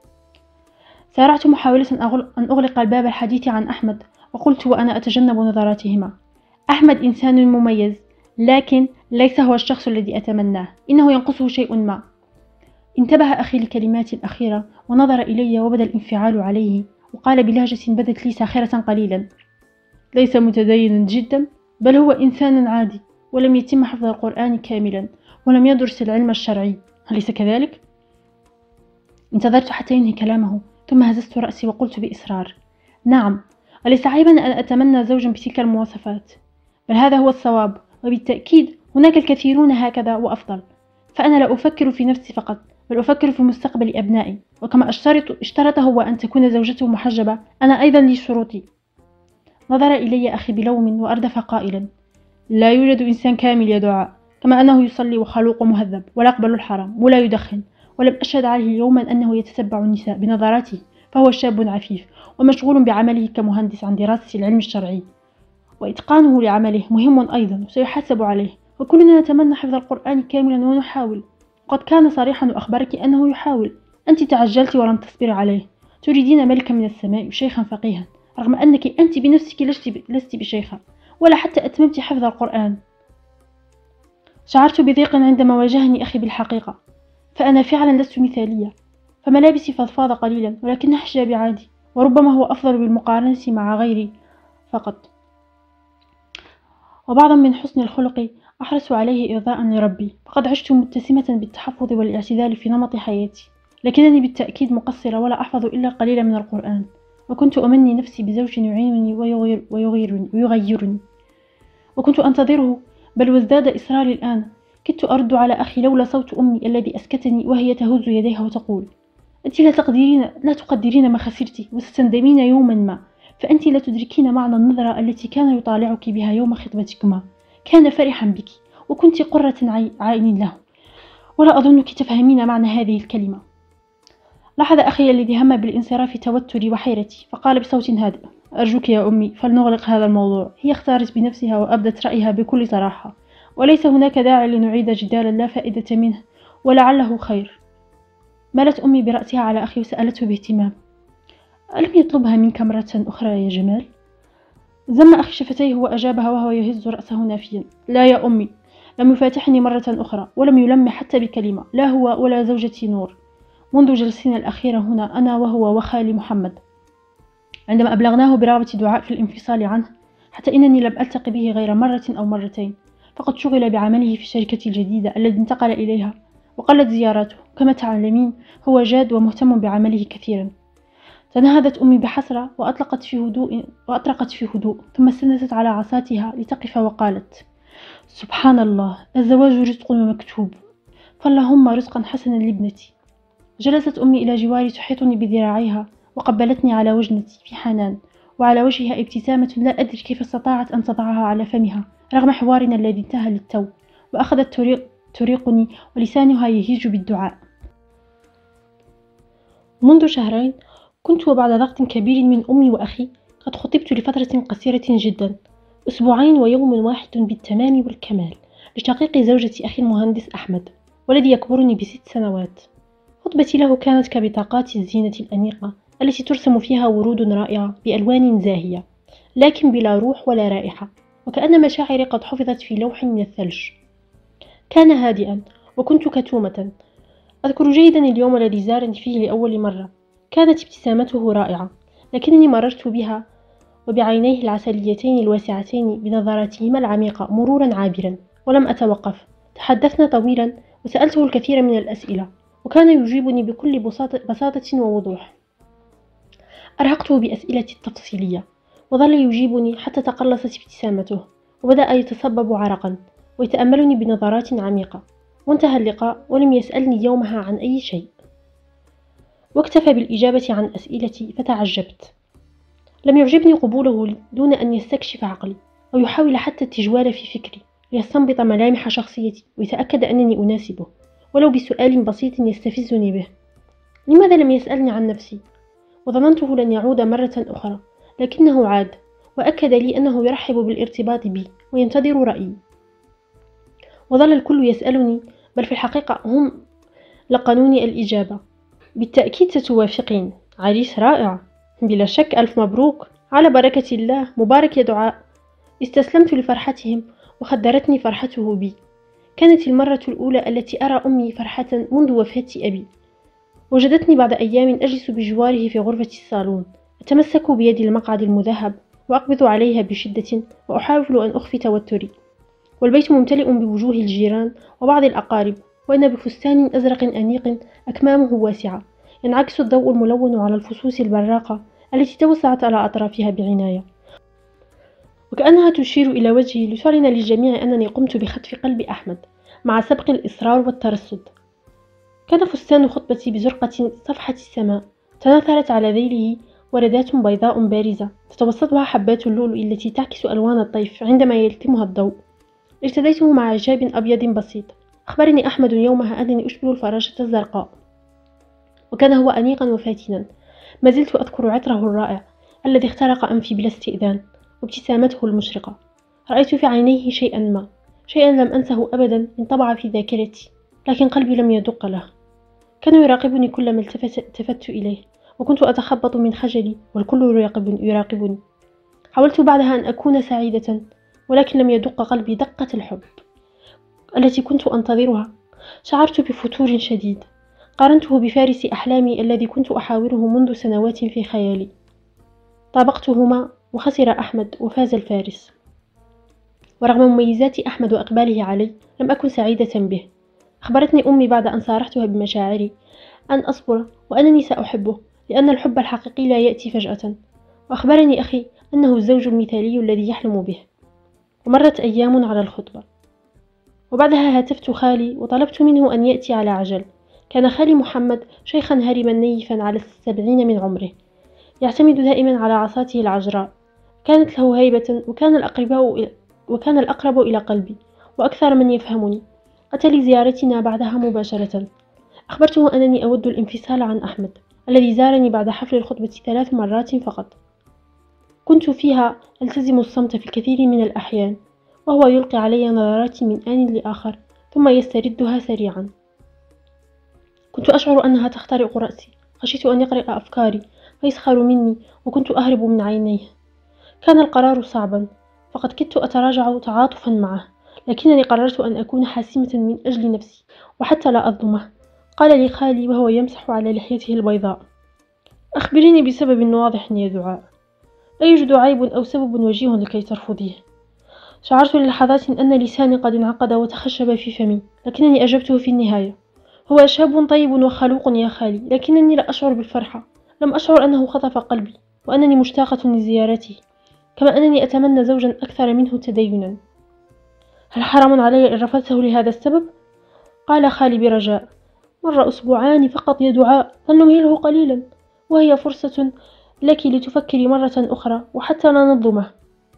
سارعت محاولة أن أغلق الباب الحديث عن أحمد، وقلت وأنا أتجنب نظراتهما: أحمد إنسان مميز، لكن ليس هو الشخص الذي أتمناه، إنه ينقصه شيء ما. انتبه أخي لكلماتي الأخيرة ونظر إلي وبدا الانفعال عليه، وقال بلهجة بدت لي ساخرة قليلا: ليس متدينا جدا، بل هو إنسان عادي، ولم يتم حفظ القرآن كاملا، ولم يدرس العلم الشرعي، أليس كذلك؟ انتظرت حتى ينهي كلامه، ثم هززت رأسي وقلت بإصرار: نعم، أليس عيبا أن أتمنى زوجا بتلك المواصفات؟ بل هذا هو الصواب، وبالتأكيد هناك الكثيرون هكذا وأفضل. فأنا لا أفكر في نفسي فقط، بل أفكر في مستقبل أبنائي، وكما أشترط اشترط هو أن تكون زوجته محجبة، أنا أيضا لي شروطي. نظر إلي أخي بلوم وأردف قائلا: لا يوجد إنسان كامل يا دعاء، كما أنه يصلي وخلوق ومهذب ولا يقبل الحرام ولا يدخن، ولم أشهد عليه يوما أنه يتتبع النساء بنظراته، فهو شاب عفيف ومشغول بعمله كمهندس عن دراسة العلم الشرعي، وإتقانه لعمله مهم أيضا وسيحاسب عليه، وكلنا نتمنى حفظ القرآن كاملا ونحاول. قد كان صريحا وأخبرك أنه يحاول، أنت تعجلت ولم تصبر عليه، تريدين ملكا من السماء وشيخا فقيها، رغم أنك أنت بنفسك لست بشيخة ولا حتى أتممت حفظ القرآن. شعرت بضيق عندما واجهني أخي بالحقيقة، فأنا فعلا لست مثالية، فملابسي فضفاضة قليلا ولكن حجابي عادي، وربما هو أفضل بالمقارنة مع غيري فقط، وبعضا من حسن الخلق أحرص عليه إرضاء لربي، فقد عشت متسمة بالتحفظ والاعتدال في نمط حياتي، لكنني بالتأكيد مقصرة ولا أحفظ إلا قليلا من القرآن، وكنت أمني نفسي بزوج يعينني ويغير ويغيرني, ويغيرني وكنت أنتظره، بل وازداد إصراري الآن. كدت أرد على أخي لولا صوت أمي الذي أسكتني وهي تهز يديها وتقول: أنت لا تقدرين لا تقدرين ما خسرتِ وستندمين يوما ما، فأنت لا تدركين معنى النظرة التي كان يطالعك بها يوم خطبتكما، كان فرحا بك وكنت قرة عين له، ولا أظنك تفهمين معنى هذه الكلمة. لاحظ أخي الذي هم بالانصراف توتري وحيرتي، فقال بصوت هادئ: أرجوك يا أمي فلنغلق هذا الموضوع. هي اختارت بنفسها وأبدت رأيها بكل صراحة، وليس هناك داعي لنعيد جدالا لا فائدة منه ولعله خير. مالت أمي برأسها على أخي وسألته باهتمام: ألم يطلبها منك مرة أخرى يا جمال؟ زم أخي شفتيه وأجابها وهو يهز رأسه نافيا: لا يا أمي، لم يفاتحني مرة أخرى ولم يلمح حتى بكلمة، لا هو ولا زوجتي نور، منذ جلسنا الأخيرة هنا أنا وهو وخالي محمد، عندما أبلغناه برغبة دعاء في الانفصال عنه، حتى إنني لم ألتقي به غير مرة أو مرتين، فقد شغل بعمله في الشركة الجديدة التي انتقل إليها وقلت زياراته. كما تعلمين هو جاد ومهتم بعمله كثيرا. تنهدت أمي بحسرة وأطلقت في هدوء وأطرقت في هدوء، ثم استندت على عصاتها لتقف وقالت: سبحان الله، الزواج رزق ومكتوب، فاللهم رزقا حسنا لابنتي. جلست أمي إلى جواري تحيطني بذراعيها وقبلتني على وجنتي في حنان، وعلى وجهها ابتسامة لا أدري كيف استطاعت أن تضعها على فمها رغم حوارنا الذي انتهى للتو، وأخذت تريق تريقني ولسانها يهيج بالدعاء. منذ شهرين كنت وبعد ضغط كبير من أمي وأخي قد خطبت لفترة قصيرة جدا، أسبوعين ويوم واحد بالتمام والكمال، لشقيق زوجة أخي المهندس أحمد، والذي يكبرني بست سنوات. خطبتي له كانت كبطاقات الزينة الأنيقة التي ترسم فيها ورود رائعة بألوان زاهية، لكن بلا روح ولا رائحة، وكأن مشاعري قد حفظت في لوح من الثلج. كان هادئا وكنت كتومة. أذكر جيدا اليوم الذي زارني فيه لأول مرة، كانت ابتسامته رائعة، لكنني مررت بها وبعينيه العسليتين الواسعتين بنظراتهما العميقة مرورا عابرا، ولم أتوقف. تحدثنا طويلا وسألته الكثير من الأسئلة، وكان يجيبني بكل بساطة ووضوح. أرهقته بأسئلتي التفصيلية وظل يجيبني حتى تقلصت ابتسامته وبدأ يتصبب عرقا ويتأملني بنظرات عميقة، وانتهى اللقاء ولم يسألني يومها عن أي شيء، واكتفى بالإجابة عن أسئلتي. فتعجبت. لم يعجبني قبوله دون أن يستكشف عقلي أو يحاول حتى التجوال في فكري ليستنبط ملامح شخصيتي ويتأكد أنني أناسبه ولو بسؤال بسيط يستفزني به. لماذا لم يسألني عن نفسي؟ وظننته لن يعود مرة أخرى، لكنه عاد وأكد لي أنه يرحب بالارتباط بي وينتظر رأيي. وظل الكل يسألني، بل في الحقيقة هم لقنوني الإجابة: بالتأكيد ستوافقين، عريس رائع، بلا شك، ألف مبروك، على بركة الله، مبارك يا دعاء. استسلمت لفرحتهم وخدرتني فرحته بي. كانت المرة الأولى التي أرى أمي فرحة منذ وفاة أبي. وجدتني بعد أيام أجلس بجواره في غرفة الصالون، أتمسك بيد المقعد المذهب وأقبض عليها بشدة وأحاول أن أخفي توتري، والبيت ممتلئ بوجوه الجيران وبعض الأقارب، وأنا بفستان أزرق أنيق أكمامه واسعة، ينعكس الضوء الملون على الفصوص البراقة التي توسعت على أطرافها بعناية، وكأنها تشير إلى وجهي لتعلن للجميع أنني قمت بخطف قلب أحمد مع سبق الإصرار والترصد. كان فستان خطبتي بزرقة صفحة السماء، تناثرت على ذيله وردات بيضاء بارزة تتوسطها حبات اللؤلؤ التي تعكس ألوان الطيف عندما يلتمها الضوء. ارتديته مع حجاب أبيض بسيط. أخبرني أحمد يومها أنني أشبه الفراشة الزرقاء، وكان هو أنيقا وفاتنا. ما زلت أذكر عطره الرائع الذي اخترق أنفي بلا استئذان، وابتسامته المشرقة. رأيت في عينيه شيئا ما، شيئا لم أنسه أبدا انطبع في ذاكرتي، لكن قلبي لم يدق له. كان يراقبني كلما التفت إليه، وكنت أتخبط من خجلي والكل يراقبني, يراقبني. حاولت بعدها أن أكون سعيدة، ولكن لم يدق قلبي دقة الحب التي كنت أنتظرها. شعرت بفتور شديد، قارنته بفارس أحلامي الذي كنت أحاوره منذ سنوات في خيالي. طابقتهما وخسر أحمد وفاز الفارس. ورغم مميزات أحمد وإقباله علي لم أكن سعيدة به. أخبرتني أمي بعد أن صارحتها بمشاعري أن أصبر وأنني سأحبه، لأن الحب الحقيقي لا يأتي فجأة. وأخبرني أخي أنه الزوج المثالي الذي يحلم به. ومرت أيام على الخطبة، وبعدها هاتفت خالي وطلبت منه أن يأتي على عجل. كان خالي محمد شيخا هرما نيفا على السبعين من عمره، يعتمد دائما على عصاته العجراء. كانت له هيبة، وكان الأقرب وكان الأقرب إلى قلبي وأكثر من يفهمني. أتى لزيارتنا بعدها مباشرة. أخبرته أنني أود الانفصال عن أحمد الذي زارني بعد حفل الخطبة ثلاث مرات فقط. كنت فيها ألتزم الصمت في الكثير من الأحيان، وهو يلقي علي نظرات من آن لآخر ثم يستردها سريعا. كنت أشعر أنها تخترق رأسي، خشيت أن يقرأ أفكاري فيسخر مني، وكنت أهرب من عينيه. كان القرار صعبا، فقد كدت أتراجع تعاطفا معه، لكنني قررت أن أكون حاسمة من أجل نفسي وحتى لا أظلمه. قال لي خالي وهو يمسح على لحيته البيضاء: أخبريني بسبب واضح يا دعاء، لا يوجد عيب أو سبب وجيه لكي ترفضيه. شعرت للحظات أن لساني قد انعقد وتخشب في فمي، لكنني أجبته في النهاية: هو شاب طيب وخلوق يا خالي، لكنني لا أشعر بالفرحة. لم أشعر أنه خطف قلبي، وأنني مشتاقة لزيارته، كما أنني أتمنى زوجا أكثر منه تدينا. هل حرام علي إن رفضته لهذا السبب؟ قال خالي برجاء: مر أسبوعان فقط يا دعاء، فلنمهله قليلا، وهي فرصة لك لتفكري مرة أخرى وحتى لا نظلمه.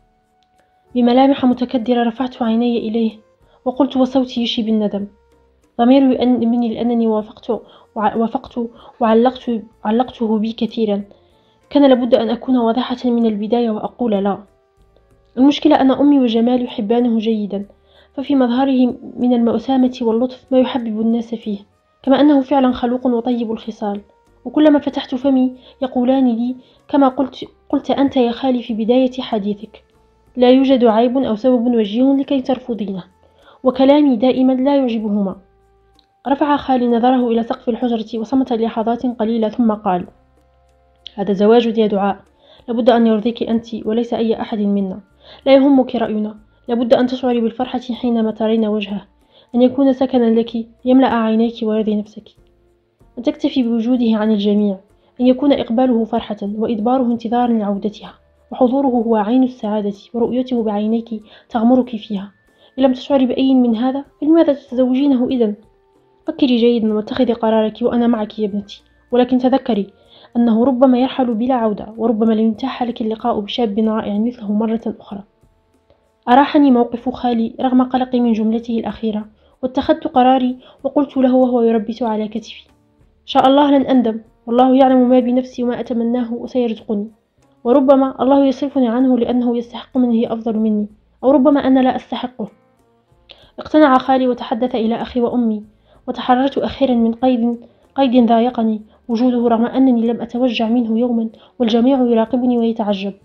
بملامح متكدرة رفعت عيني إليه وقلت وصوتي يشي بالندم: ضميري يؤنبني لأنني وافقت وافقت وعلقت علقته بي كثيرا. كان لابد أن أكون واضحة من البداية وأقول لا. المشكلة أن أمي وجمال يحبانه جيدا، ففي مظهره من المؤسامة واللطف ما يحبب الناس فيه، كما أنه فعلا خلوق وطيب الخصال. وكلما فتحت فمي يقولان لي كما قلت, قلت أنت يا خالي في بداية حديثك: لا يوجد عيب أو سبب وجيه لكي ترفضينه. وكلامي دائما لا يعجبهما. رفع خالي نظره إلى سقف الحجرة وصمت لحظات قليلة ثم قال: هذا زواج يا دعاء، لابد أن يرضيك أنت وليس أي أحد منا. لا يهمك رأينا، لابد أن تشعري بالفرحة حينما ترين وجهه، أن يكون سكنا لك يملأ عينيك ويرضي نفسك، أن تكتفي بوجوده عن الجميع، أن يكون إقباله فرحة وإدباره انتظار لعودتها، وحضوره هو عين السعادة، ورؤيته بعينيك تغمرك فيها. إن لم تشعري بأي من هذا فلماذا تتزوجينه إذن؟ فكري جيدا واتخذي قرارك وأنا معك يا ابنتي، ولكن تذكري أنه ربما يرحل بلا عودة، وربما لن يتاح لك اللقاء بشاب رائع مثله مرة أخرى. أراحني موقف خالي رغم قلقي من جملته الأخيرة، واتخذت قراري وقلت له وهو يربت على كتفي: إن شاء الله لن أندم، والله يعلم ما بنفسي وما أتمناه وسيرزقني، وربما الله يصرفني عنه لأنه يستحق من هي أفضل مني، أو ربما أنا لا أستحقه. اقتنع خالي وتحدث إلى أخي وأمي، وتحررت أخيرا من قيد قيد ضايقني وجوده، رغم أنني لم أتوجع منه يوما، والجميع يراقبني ويتعجب.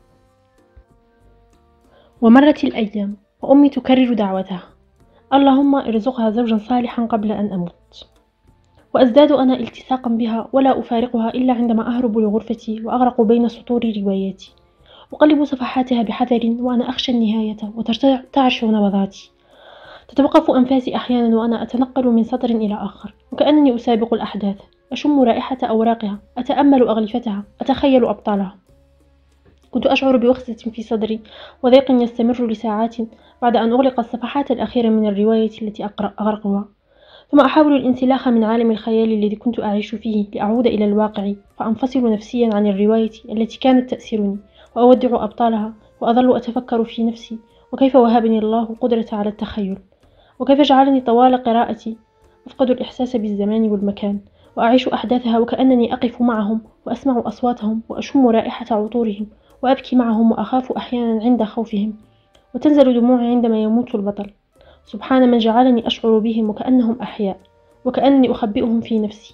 ومرت الأيام وأمي تكرر دعوتها: اللهم ارزقها زوجا صالحا قبل أن أموت. وأزداد أنا التصاقا بها، ولا أفارقها إلا عندما أهرب لغرفتي وأغرق بين سطور رواياتي، أقلب صفحاتها بحذر وأنا أخشى النهاية وترتعش نبضاتي. تتوقف أنفاسي أحيانا وأنا أتنقل من سطر إلى آخر، وكأنني أسابق الأحداث، أشم رائحة أوراقها، أتأمل أغلفتها، أتخيل أبطالها. كنت أشعر بوخزة في صدري وضيق يستمر لساعات بعد أن أغلق الصفحات الأخيرة من الرواية التي أغرقها، ثم أحاول الانسلاخ من عالم الخيال الذي كنت أعيش فيه لأعود إلى الواقع، فأنفصل نفسيا عن الرواية التي كانت تأسرني، وأودع أبطالها، وأظل أتفكر في نفسي وكيف وهبني الله القدرة على التخيل، وكيف جعلني طوال قراءتي أفقد الإحساس بالزمان والمكان، وأعيش أحداثها وكأنني أقف معهم وأسمع أصواتهم وأشم رائحة عطورهم، وأبكي معهم وأخاف أحيانا عند خوفهم، وتنزل دموعي عندما يموت البطل. سبحان من جعلني أشعر بهم وكأنهم أحياء، وكأنني أخبئهم في نفسي.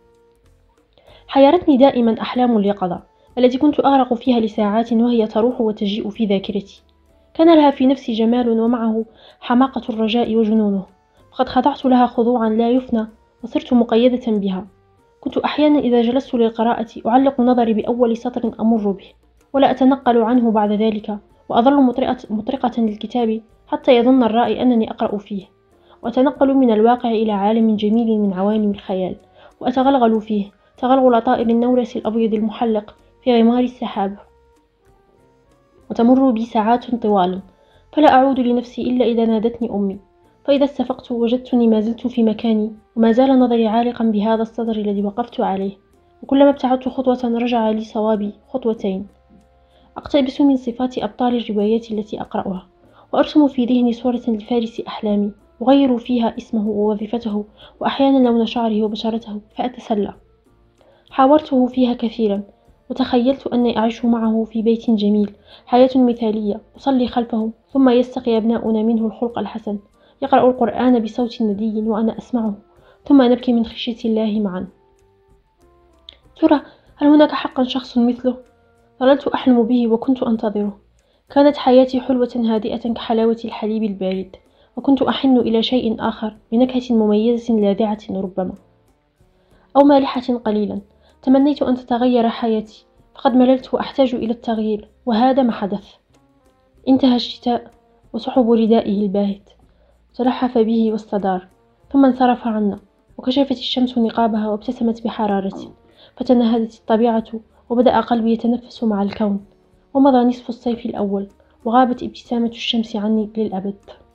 حيرتني دائما أحلام اليقظة التي كنت أغرق فيها لساعات وهي تروح وتجيء في ذاكرتي. كان لها في نفسي جمال ومعه حماقة الرجاء وجنونه، فقد خضعت لها خضوعا لا يفنى وصرت مقيدة بها. كنت أحيانا إذا جلست للقراءة أعلق نظري بأول سطر أمر به، ولا أتنقل عنه بعد ذلك، وأظل مطرقة, مطرقة للكتاب حتى يظن الرائي أنني أقرأ فيه، وأتنقل من الواقع إلى عالم جميل من عوالم الخيال، وأتغلغل فيه تغلغل طائر النورس الأبيض المحلق في غمار السحاب. وتمر بي ساعات طوال، فلا أعود لنفسي إلا إذا نادتني أمي، فإذا استفقت وجدتني ما زلت في مكاني، وما زال نظري عالقا بهذا السطر الذي وقفت عليه، وكلما ابتعدت خطوة رجع لي صوابي خطوتين. أقتبس من صفات أبطال الروايات التي أقرأها، وأرسم في ذهني صورة لفارس أحلامي، أغير فيها اسمه ووظيفته وأحيانا لون شعره وبشرته، فأتسلى. حاورته فيها كثيرا، وتخيلت أني أعيش معه في بيت جميل، حياة مثالية، أصلي خلفه، ثم يستقي أبناؤنا منه الخلق الحسن، يقرأ القرآن بصوت ندي وأنا أسمعه، ثم نبكي من خشية الله معا. ترى هل هناك حقا شخص مثله؟ ظللت أحلم به وكنت أنتظره. كانت حياتي حلوة هادئة كحلاوة الحليب البارد، وكنت أحن إلى شيء آخر بنكهة مميزة لاذعة ربما، أو مالحة قليلا. تمنيت أن تتغير حياتي، فقد مللت وأحتاج إلى التغيير، وهذا ما حدث. انتهى الشتاء وسحب ردائه الباهت تلحف به واستدار، ثم انصرف عنا، وكشفت الشمس نقابها وابتسمت بحرارة، فتنهدت الطبيعة، وبدأ قلبي يتنفس مع الكون. ومضى نصف الصيف الأول، وغابت ابتسامة الشمس عني للأبد.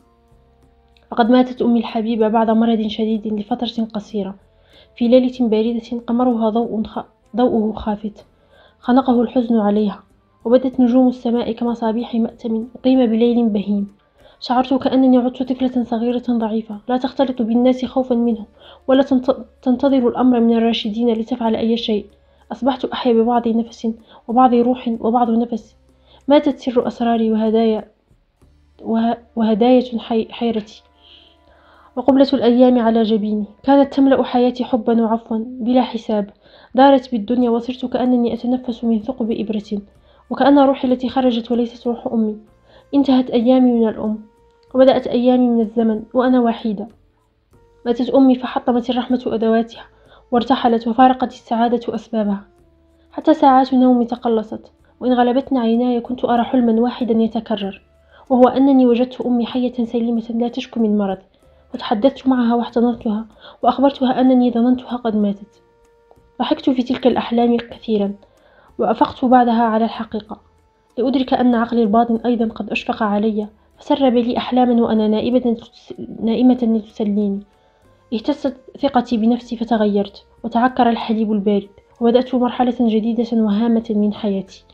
فقد ماتت أمي الحبيبة بعد مرض شديد لفترة قصيرة، في ليلة باردة قمرها ضوء خ... ضوءه خافت، خنقه الحزن عليها، وبدت نجوم السماء كمصابيح مأتم أقيم بليل بهيم. شعرت كأنني عدت طفلة صغيرة ضعيفة لا تختلط بالناس خوفا منهم، ولا تنتظر الأمر من الراشدين لتفعل أي شيء. أصبحت أحيا ببعض نفس وبعض روح وبعض نفس. ماتت سر أسراري وهدايا وه... وهداية حي... حيرتي، وقبلة الأيام على جبيني كانت تملأ حياتي حبا وعفوا بلا حساب. دارت بالدنيا وصرت كأنني أتنفس من ثقب إبرة، وكأن روحي التي خرجت وليست روح أمي. انتهت أيامي من الأم، وبدأت أيامي من الزمن وأنا وحيدة. ماتت أمي فحطمت الرحمة أدواتها، وارتحلت وفارقت السعادة أسبابها. حتى ساعات نومي تقلصت، وإن غلبتني عيناي كنت أرى حلما واحدا يتكرر، وهو أنني وجدت أمي حية سليمة لا تشكو من مرض، وتحدثت معها واحتضنتها وأخبرتها أنني ظننتها قد ماتت. ضحكت في تلك الأحلام كثيرا، وأفقت بعدها على الحقيقة لأدرك أن عقلي الباطن أيضا قد أشفق علي، فسرب لي أحلاما وأنا نائمة نائمة لتسليني. اهتزت ثقتي بنفسي فتغيرت، وتعكر الحليب البارد، وبدأت مرحلة جديدة وهامة من حياتي.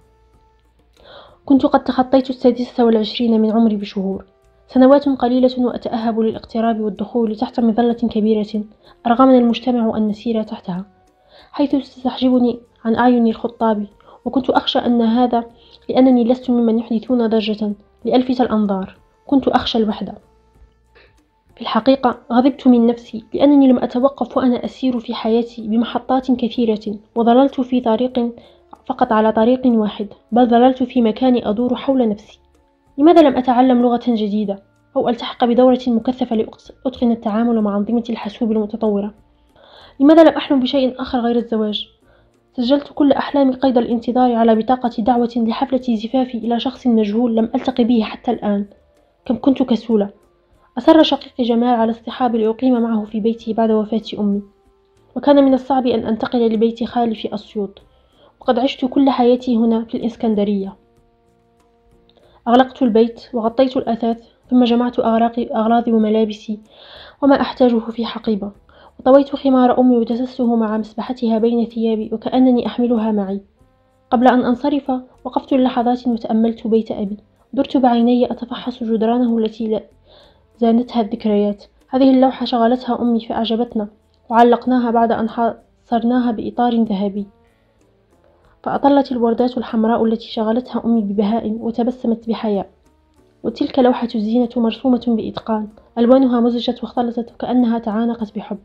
كنت قد تخطيت السادسة والعشرين من عمري بشهور، سنوات قليلة وأتأهب للاقتراب والدخول تحت مظلة كبيرة أرغمنا المجتمع أن نسير تحتها، حيث تستحجبني عن أعين الخطاب. وكنت أخشى أن هذا لأنني لست ممن يحدثون ضجة لألفت الأنظار. كنت أخشى الوحدة. في الحقيقة غضبت من نفسي لأنني لم أتوقف وأنا أسير في حياتي بمحطات كثيرة، وظللت في طريق فقط على طريق واحد، بل ظللت في مكاني أدور حول نفسي. لماذا لم أتعلم لغة جديدة أو ألتحق بدورة مكثفة لأتقن التعامل مع أنظمة الحاسوب المتطورة؟ لماذا لم أحلم بشيء آخر غير الزواج؟ سجلت كل أحلامي قيد الانتظار على بطاقة دعوة لحفلة زفافي إلى شخص مجهول لم ألتقي به حتى الآن. كم كنت كسولة. أصر شقيقي جمال على اصطحابي لأقيم معه في بيته بعد وفاة أمي، وكان من الصعب أن أنتقل لبيت خالي في أسيوط، وقد عشت كل حياتي هنا في الإسكندرية. أغلقت البيت وغطيت الأثاث، ثم جمعت أغراضي وملابسي وما أحتاجه في حقيبة، وطويت خمار أمي ودسسته مع مسبحتها بين ثيابي وكأنني أحملها معي. قبل أن أنصرف وقفت للحظات وتأملت بيت أبي، درت بعيني أتفحص جدرانه التي زانتها الذكريات. هذه اللوحة شغلتها أمي فأعجبتنا، وعلقناها بعد أن حصرناها بإطار ذهبي، فأطلت الوردات الحمراء التي شغلتها أمي ببهاء وتبسمت بحياء. وتلك لوحة الزينة مرسومة بإتقان، ألوانها مزجت واختلطت وكأنها تعانقت بحب.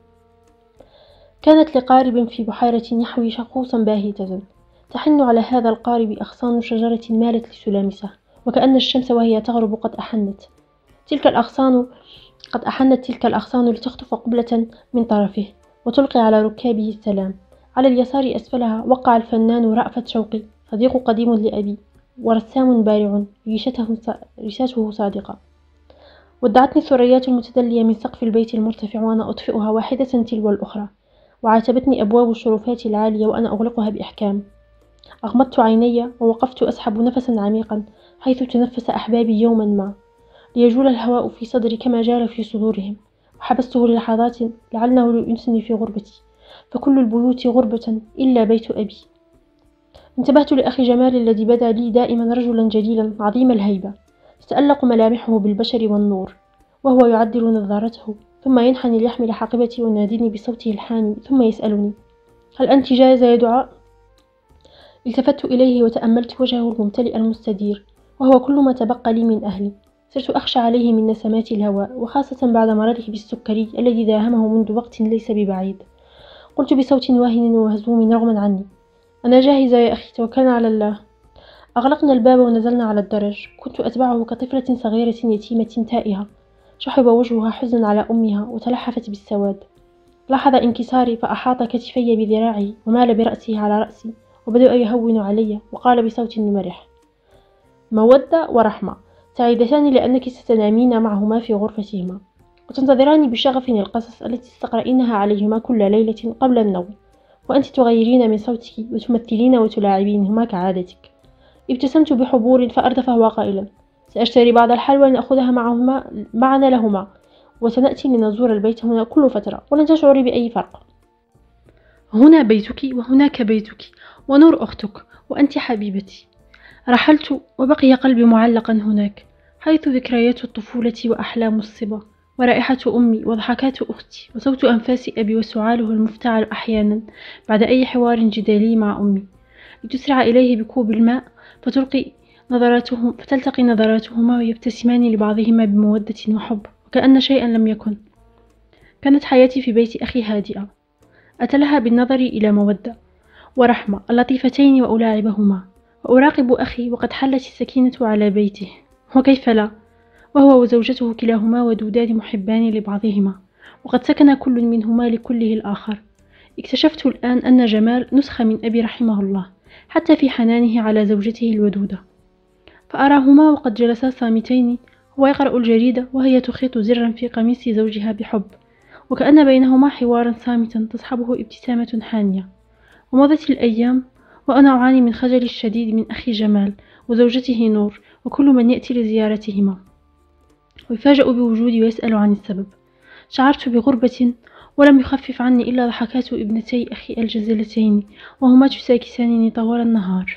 كانت لقارب في بحيرة يحوي شقوصا باهتة، تحن على هذا القارب أغصان شجرة مالت لسلامسه، وكأن الشمس وهي تغرب قد أحنت تلك الأغصان قد أحنت تلك الأغصان لتخطف قبلة من طرفه وتلقي على ركابه السلام. على اليسار أسفلها وقع الفنان رأفت شوقي، صديق قديم لأبي ورسام بارع، ريشته صادقة. ودعتني الثريات المتدلية من سقف البيت المرتفع وأنا أطفئها واحدة تلو الأخرى، وعاتبتني أبواب الشرفات العالية وأنا أغلقها بإحكام. أغمضت عيني ووقفت أسحب نفسا عميقا، حيث تنفس أحبابي يوما ما، ليجول الهواء في صدري كما جال في صدورهم. وحبسته للحظات لعله يؤنسني في غربتي، فكل البيوت غربة إلا بيت أبي. انتبهت لأخي جمال الذي بدا لي دائما رجلا جليلا عظيم الهيبة، تتألق ملامحه بالبشر والنور، وهو يعدل نظارته ثم ينحني ليحمل حاقبتي ويناديني بصوته الحاني، ثم يسألني: هل أنت جاهزة يا دعاء؟ التفت إليه وتأملت وجهه الممتلئ المستدير، وهو كل ما تبقى لي من أهلي. صرت أخشى عليه من نسمات الهواء، وخاصة بعد مرضه بالسكري الذي داهمه منذ وقت ليس ببعيد. قلت بصوت واهن وهزوم رغما عني: أنا جاهزة يا أخي، توكلنا على الله. أغلقنا الباب ونزلنا على الدرج. كنت أتبعه كطفلة صغيرة يتيمة تائهة. شحب وجهها حزنا على أمها وتلحفت بالسواد. لاحظ انكساري فأحاط كتفي بذراعه ومال برأسه على رأسي وبدأ يهون علي وقال بصوت مرح: مودة ورحمة، سعيدتان لأنك ستنامين معهما في غرفتهما وتنتظران بشغف القصص التي تقرأينها عليهما كل ليلة قبل النوم، وأنت تغيرين من صوتك وتمثلين وتلاعبينهما كعادتك. ابتسمت بحبور فأردف وهو قائلا: سأشتري بعض الحلوى لنأخذها معهما معنا لهما، وسنأتي لنزور البيت هنا كل فترة ولن تشعري بأي فرق. هنا بيتك وهناك بيتك ونور أختك وأنت حبيبتي. رحلت وبقي قلبي معلقا هناك، حيث ذكريات الطفولة وأحلام الصبا ورائحة أمي وضحكات أختي وصوت أنفاس أبي وسعاله المفتعل أحيانا بعد أي حوار جدالي مع أمي. لتسرع إليه بكوب الماء فتلقي نظراتهم فتلتقي نظراتهما ويبتسمان لبعضهما بمودة وحب وكأن شيئا لم يكن. كانت حياتي في بيت أخي هادئة، أتلهى بالنظر إلى مودة ورحمة اللطيفتين وألاعبهما، وأراقب أخي وقد حلت السكينة على بيته، وكيف لا، وهو وزوجته كلاهما ودودان محبان لبعضهما، وقد سكن كل منهما لكله الآخر. اكتشفت الآن أن جمال نسخة من أبي رحمه الله، حتى في حنانه على زوجته الودودة. فأراهما وقد جلسا صامتين، هو يقرأ الجريدة وهي تخيط زرا في قميص زوجها بحب، وكأن بينهما حوارا صامتا تصحبه ابتسامة حانية. ومضت الأيام وأنا أعاني من خجل الشديد من أخي جمال وزوجته نور وكل من يأتي لزيارتهما، ويفاجأ بوجودي ويسأل عن السبب. شعرت بغربة ولم يخفف عني إلا ضحكات ابنتي أخي الجزلتين وهما تساكسانني طوال النهار.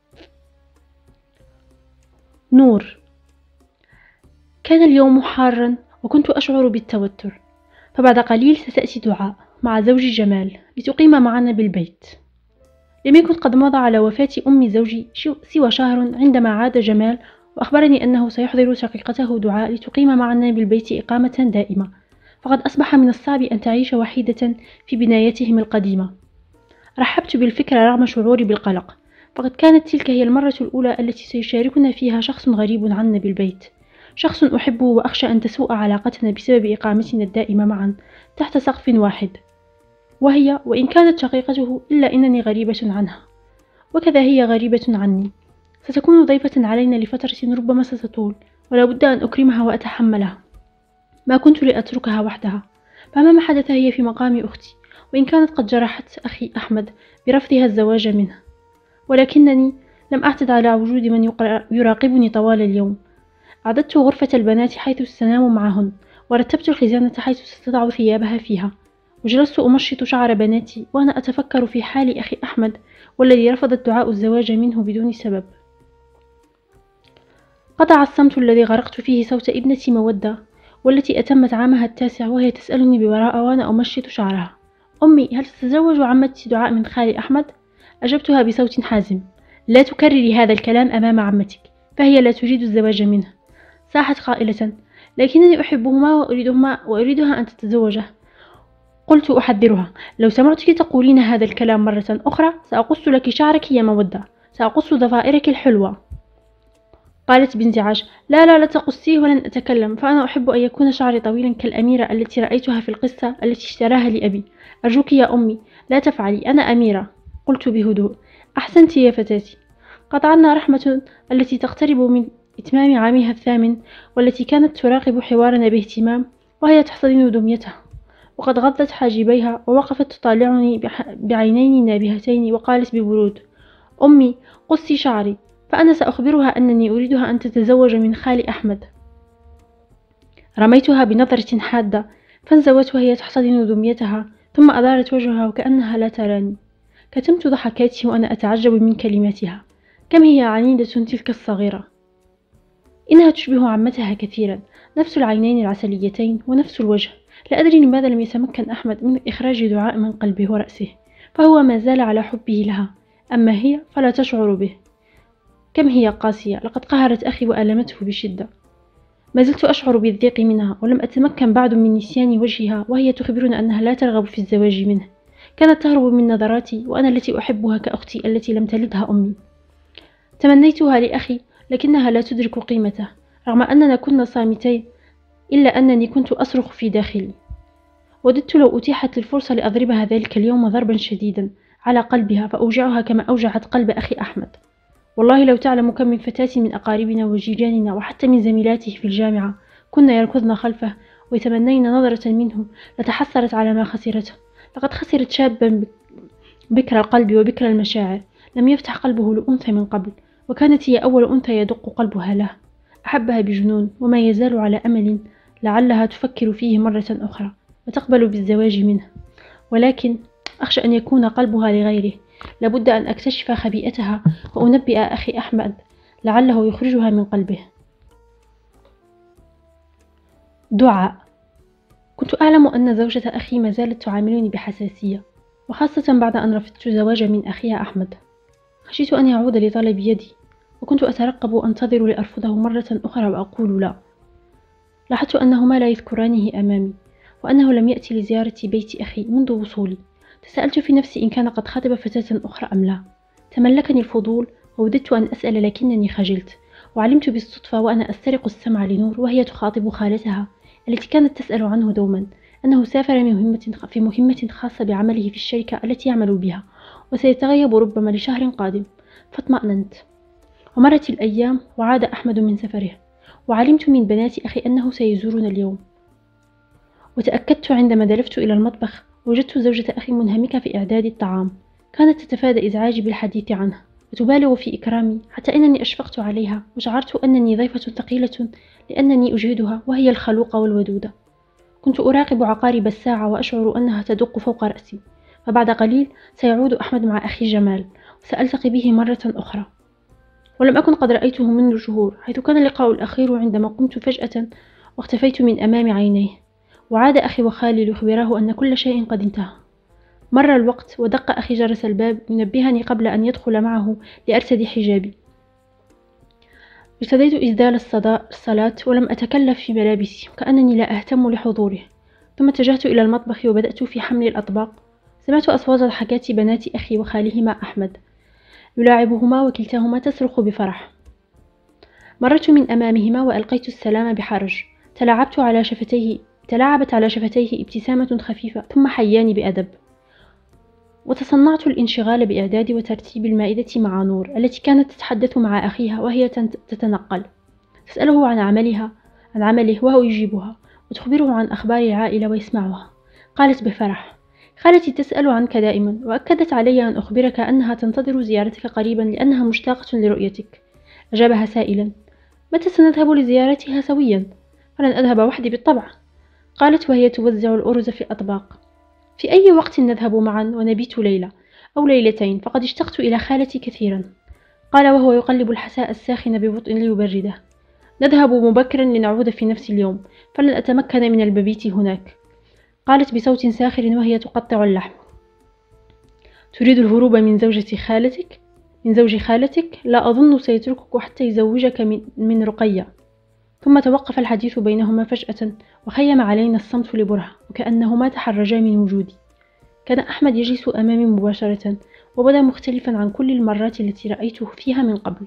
نور. كان اليوم حارا وكنت أشعر بالتوتر، فبعد قليل ستأتي دعاء مع زوج جمال لتقيم معنا بالبيت. لم يكن قد مضى على وفاة أم زوجي سوى شهر عندما عاد جمال وأخبرني أنه سيحضر شقيقته دعاء لتقيم معنا بالبيت إقامة دائمة، فقد أصبح من الصعب أن تعيش وحيدة في بنايتهم القديمة. رحبت بالفكرة رغم شعوري بالقلق، فقد كانت تلك هي المرة الأولى التي سيشاركنا فيها شخص غريب عنا بالبيت، شخص أحبه وأخشى أن تسوء علاقتنا بسبب إقامتنا الدائمة معا تحت سقف واحد، وهي وإن كانت شقيقته إلا إنني غريبة عنها، وكذا هي غريبة عني. ستكون ضيفة علينا لفترة ربما ستطول، ولا بد أن أكرمها وأتحملها. ما كنت لأتركها وحدها، فمهما حدث هي في مقام أختي، وإن كانت قد جرحت أخي أحمد برفضها الزواج منه، ولكنني لم أعتد على وجود من يراقبني طوال اليوم. أعددت غرفة البنات حيث ستنام معهن، ورتبت الخزانة حيث ستضع ثيابها فيها، وجلست أمشط شعر بناتي وأنا أتفكر في حال أخي أحمد والذي رفض الدعاء الزواج منه بدون سبب. قطع الصمت الذي غرقت فيه صوت ابنتي مودة، والتي أتمت عامها التاسع وهي تسألني ببراءة وأنا أمشط شعرها: أمي، هل تتزوج عمتي دعاء من خالي أحمد؟ أجبتها بصوت حازم: لا تكرري هذا الكلام أمام عمتك، فهي لا تريد الزواج منه. صاحت قائلة: لكنني أحبهما وأريدهما وأريدها أن تتزوجه. قلت أحذرها: لو سمعتك تقولين هذا الكلام مرة أخرى سأقص لك شعرك يا مودة، سأقص ضفائرك الحلوة. قالت بانزعاج: لا لا لا تقصيه ولن أتكلم، فأنا أحب أن يكون شعري طويلا كالأميرة التي رأيتها في القصة التي اشتراها لأبي. أرجوك يا أمي لا تفعلي، أنا أميرة. قلت بهدوء: أحسنت يا فتاتي. قطعنا رحمة التي تقترب من إتمام عامها الثامن، والتي كانت تراقب حوارنا باهتمام وهي تحتضن دميتها، وقد غضت حاجبيها ووقفت تطالعني بعينين نابهتين وقالت ببرود: أمي، قصي شعري، فأنا سأخبرها أنني أريدها أن تتزوج من خالي أحمد. رميتها بنظرة حادة فانزوت وهي تحتضن دميتها، ثم أدارت وجهها وكأنها لا تراني. كتمت ضحكاتي وأنا أتعجب من كلماتها، كم هي عنيدة تلك الصغيرة. إنها تشبه عمتها كثيرا، نفس العينين العسليتين ونفس الوجه. لا أدري لماذا لم يتمكن أحمد من إخراج دعاء من قلبه ورأسه، فهو ما زال على حبه لها، أما هي فلا تشعر به. كم هي قاسية، لقد قهرت أخي وألمته بشدة. ما زلت أشعر بالضيق منها، ولم أتمكن بعد من نسيان وجهها وهي تخبرنا أنها لا ترغب في الزواج منه. كانت تهرب من نظراتي وأنا التي أحبها كأختي التي لم تلدها أمي. تمنيتها لأخي لكنها لا تدرك قيمته، رغم أننا كنا صامتين إلا أنني كنت أصرخ في داخلي. وددت لو أتيحت الفرصة لأضربها ذلك اليوم ضربا شديدا على قلبها فأوجعها كما أوجعت قلب أخي أحمد. والله لو تعلم كم من فتاة من أقاربنا وجيراننا وحتى من زميلاته في الجامعة كنا يركضن خلفه ويتمنين نظرة منه لتحسرت على ما خسرته. لقد خسرت شابا بكر القلب وبكر المشاعر، لم يفتح قلبه لأنثى من قبل، وكانت هي أول أنثى يدق قلبها له. أحبها بجنون، وما يزال على أمل لعلها تفكر فيه مرة أخرى وتقبل بالزواج منه، ولكن أخشى أن يكون قلبها لغيره. لابد أن أكتشف خبيئتها وأنبئ أخي أحمد لعله يخرجها من قلبه. دعاء. كنت أعلم أن زوجة أخي ما زالت تعاملني بحساسية، وخاصة بعد أن رفضت زواج من أخيها أحمد. خشيت أن يعود لطلب يدي، وكنت أترقب وأنتظر لأرفضه مرة أخرى وأقول لا. لاحظت أنهما لا يذكرانه أمامي، وأنه لم يأتي لزيارة بيت أخي منذ وصولي. تساءلت في نفسي إن كان قد خطب فتاة أخرى أم لا. تملكني الفضول ووددت أن أسأل لكنني خجلت، وعلمت بالصدفة وأنا أسترق السمع لنور وهي تخاطب خالتها التي كانت تسأل عنه دوما أنه سافر مهمة في مهمة خاصة بعمله في الشركة التي يعمل بها، وسيتغيب ربما لشهر قادم. فاطمأننت. ومرت الأيام وعاد أحمد من سفره، وعلمت من بنات أخي أنه سيزورنا اليوم. وتأكدت عندما دلفت إلى المطبخ وجدت زوجة أخي منهمكة في إعداد الطعام. كانت تتفادى إزعاجي بالحديث عنه وتبالغ في إكرامي حتى أنني أشفقت عليها وشعرت أنني ضيفة ثقيلة لأنني أجهدها وهي الخلوقة والودودة. كنت أراقب عقارب الساعة وأشعر أنها تدق فوق رأسي. فبعد قليل سيعود أحمد مع أخي جمال وسألتقي به مرة أخرى، ولم أكن قد رأيته منذ شهور، حيث كان اللقاء الأخير عندما قمت فجأة واختفيت من أمام عينيه. وعاد أخي وخالي ليخبراه أن كل شيء قد انتهى. مر الوقت ودق أخي جرس الباب ينبهني قبل أن يدخل معه لأرتدي حجابي. ارتديت إسدال الصلاة ولم أتكلف في ملابسي كأنني لا أهتم لحضوره. ثم اتجهت إلى المطبخ وبدأت في حمل الأطباق. سمعت أصوات ضحكات بنات أخي وخالهما أحمد يلاعبهما وكلتاهما تصرخ بفرح. مررت من أمامهما وألقيت السلام بحرج. تلاعبت على شفتيه تلاعبت على شفتيه ابتسامة خفيفة ثم حياني بأدب. وتصنعت الانشغال بإعداد وترتيب المائدة مع نور التي كانت تتحدث مع أخيها وهي تتنقل، تسأله عن عملها عن عمله وهو يجيبها، وتخبره عن أخبار العائلة ويسمعها. قالت بفرح: خالتي تسأل عنك دائما، وأكدت علي أن أخبرك أنها تنتظر زيارتك قريبا لأنها مشتاقة لرؤيتك. أجابها سائلا: متى سنذهب لزيارتها سويا؟ فلن أذهب وحدي بالطبع. قالت وهي توزع الأرز في الأطباق: في أي وقت نذهب معا ونبيت ليلة أو ليلتين، فقد اشتقت إلى خالتي كثيرا. قال وهو يقلب الحساء الساخن ببطء ليبرده: نذهب مبكرا لنعود في نفس اليوم، فلن أتمكن من المبيت هناك. قالت بصوت ساخر وهي تقطع اللحم: تريد الهروب من زوجة خالتك؟ من زوج خالتك؟ لا أظن سيتركك حتى يزوجك من, من رقية. ثم توقف الحديث بينهما فجأة، وخيم علينا الصمت لبرهة وكأنهما تحرجا من وجودي. كان أحمد يجلس أمامي مباشرة، وبدا مختلفا عن كل المرات التي رأيته فيها من قبل.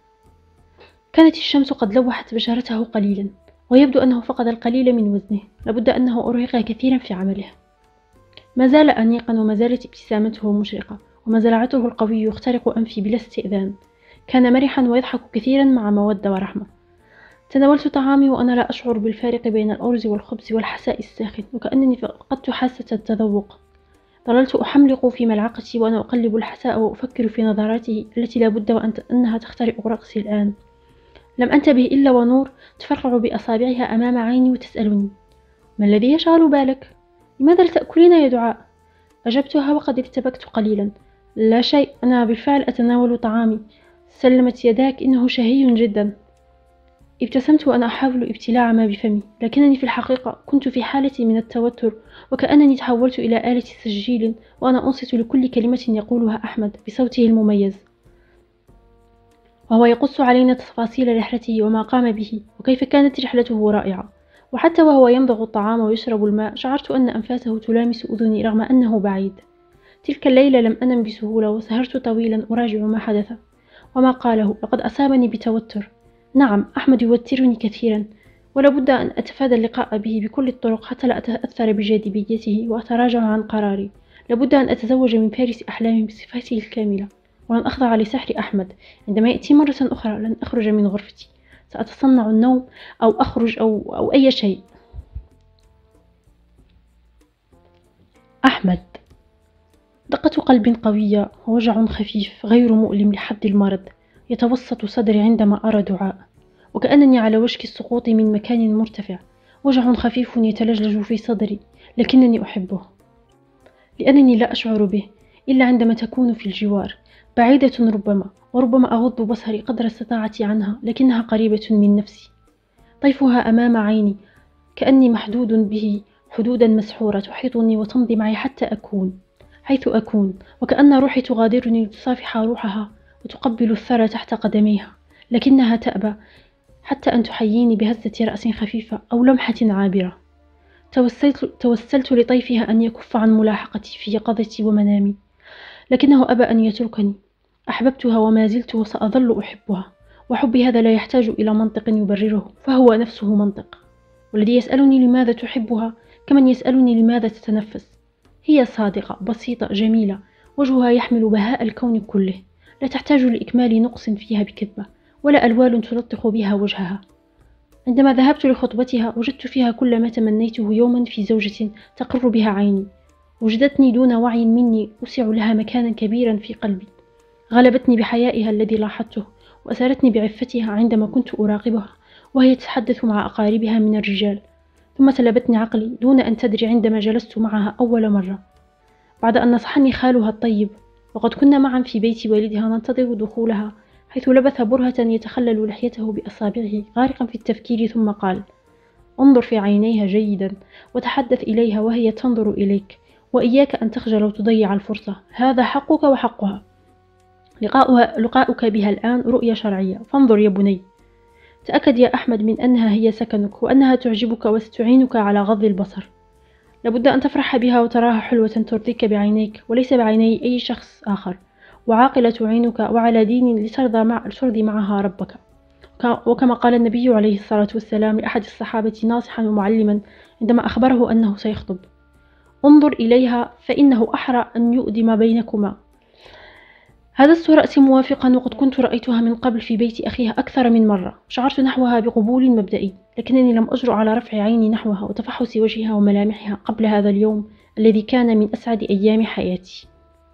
كانت الشمس قد لوحت بشرته قليلا، ويبدو أنه فقد القليل من وزنه. لابد أنه أرهق كثيرا في عمله. ما زال أنيقا، وما زالت ابتسامته مشرقة، وما زال عطره القوي يخترق أنفي بلا استئذان. كان مرحا ويضحك كثيرا مع مودة ورحمة. تناولت طعامي وأنا لا أشعر بالفارق بين الأرز والخبز والحساء الساخن، وكأنني فقدت حاسة التذوق. ظللت أحملق في ملعقتي وأنا أقلب الحساء وأفكر في نظراته التي لا بد وأنها تخترق رأسي الآن. لم أنتبه إلا ونور تفرقع بأصابعها أمام عيني وتسألني: ما الذي يشغل بالك؟ لماذا لا تأكلين يا دعاء؟ أجبتها وقد ارتبكت قليلا: لا شيء، أنا بالفعل أتناول طعامي. سلمت يداك، إنه شهي جدا. ابتسمت وأنا أحاول ابتلاع ما بفمي، لكنني في الحقيقة كنت في حالة من التوتر، وكأنني تحولت إلى آلة تسجيل وأنا أنصت لكل كلمة يقولها أحمد بصوته المميز، وهو يقص علينا تفاصيل رحلته وما قام به وكيف كانت رحلته رائعة. وحتى وهو يمضغ الطعام ويشرب الماء شعرت أن أنفاسه تلامس أذني رغم أنه بعيد. تلك الليلة لم أنم بسهولة وسهرت طويلا أراجع ما حدث وما قاله. لقد أصابني بتوتر. نعم، أحمد يوترني كثيرا، ولابد أن أتفادى اللقاء به بكل الطرق حتى لا أتأثر بجاذبيته وأتراجع عن قراري. لابد أن أتزوج من فارس أحلامي بصفاته الكاملة، ولن أخضع لسحر أحمد. عندما يأتي مرة أخرى لن أخرج من غرفتي، سأتصنع النوم أو أخرج أو, أو أي شيء. أحمد. دقة قلب قوية ووجع خفيف غير مؤلم لحد المرض يتوسط صدري عندما أرى دعاء، وكأنني على وشك السقوط من مكان مرتفع. وجع خفيف يتلجلج في صدري، لكنني أحبه، لأنني لا أشعر به إلا عندما تكون في الجوار، بعيدة ربما، وربما أغض بصري قدر استطاعتي عنها، لكنها قريبة من نفسي. طيفها أمام عيني، كأني محدود به حدودا مسحورة تحيطني وتمضي معي حتى أكون حيث أكون، وكأن روحي تغادرني لتصافح روحها وتقبل الثرى تحت قدميها، لكنها تأبى حتى أن تحييني بهزة رأس خفيفة أو لمحة عابرة. توسلت, توسلت لطيفها أن يكف عن ملاحقتي في يقظتي ومنامي، لكنه أبى أن يتركني. أحببتها وما زلت وسأظل أحبها، وحبي هذا لا يحتاج إلى منطق يبرره، فهو نفسه منطق. والذي يسألني لماذا تحبها كمن يسألني لماذا تتنفس. هي صادقة، بسيطة، جميلة، وجهها يحمل بهاء الكون كله، لا تحتاج لإكمال نقص فيها بكذبة، ولا ألوان تلطخ بها وجهها. عندما ذهبت لخطبتها وجدت فيها كل ما تمنيته يوما في زوجة تقر بها عيني. وجدتني دون وعي مني أوسع لها مكانا كبيرا في قلبي. غلبتني بحيائها الذي لاحظته، وأسرتني بعفتها عندما كنت أراقبها وهي تتحدث مع أقاربها من الرجال. ثم سلبتني عقلي دون أن تدري عندما جلست معها أول مرة، بعد أن نصحني خالها الطيب، وقد كنا معا في بيت والدها ننتظر دخولها، حيث لبث برهة يتخلل لحيته بأصابعه غارقا في التفكير، ثم قال: انظر في عينيها جيدا وتحدث إليها وهي تنظر إليك، وإياك أن تخجل وتضيع الفرصة، هذا حقك وحقها. لقاؤها لقاؤك بها الآن رؤية شرعية، فانظر يا بني. تأكد يا أحمد من أنها هي سكنك، وأنها تعجبك وستعينك على غض البصر. لابد أن تفرح بها وتراها حلوة ترضيك بعينيك وليس بعيني أي شخص آخر، وعاقلة تعينك وعلى دين لترضى, مع... لترضي معها ربك. وكما قال النبي عليه الصلاة والسلام لأحد الصحابة ناصحا ومعلما عندما أخبره أنه سيخطب: انظر إليها فإنه أحرى أن يؤدي ما بينكما. هدست رأسي موافقا، وقد كنت رأيتها من قبل في بيت أخيها أكثر من مرة. شعرت نحوها بقبول مبدئي، لكنني لم أجرؤ على رفع عيني نحوها وتفحص وجهها وملامحها قبل هذا اليوم الذي كان من أسعد أيام حياتي.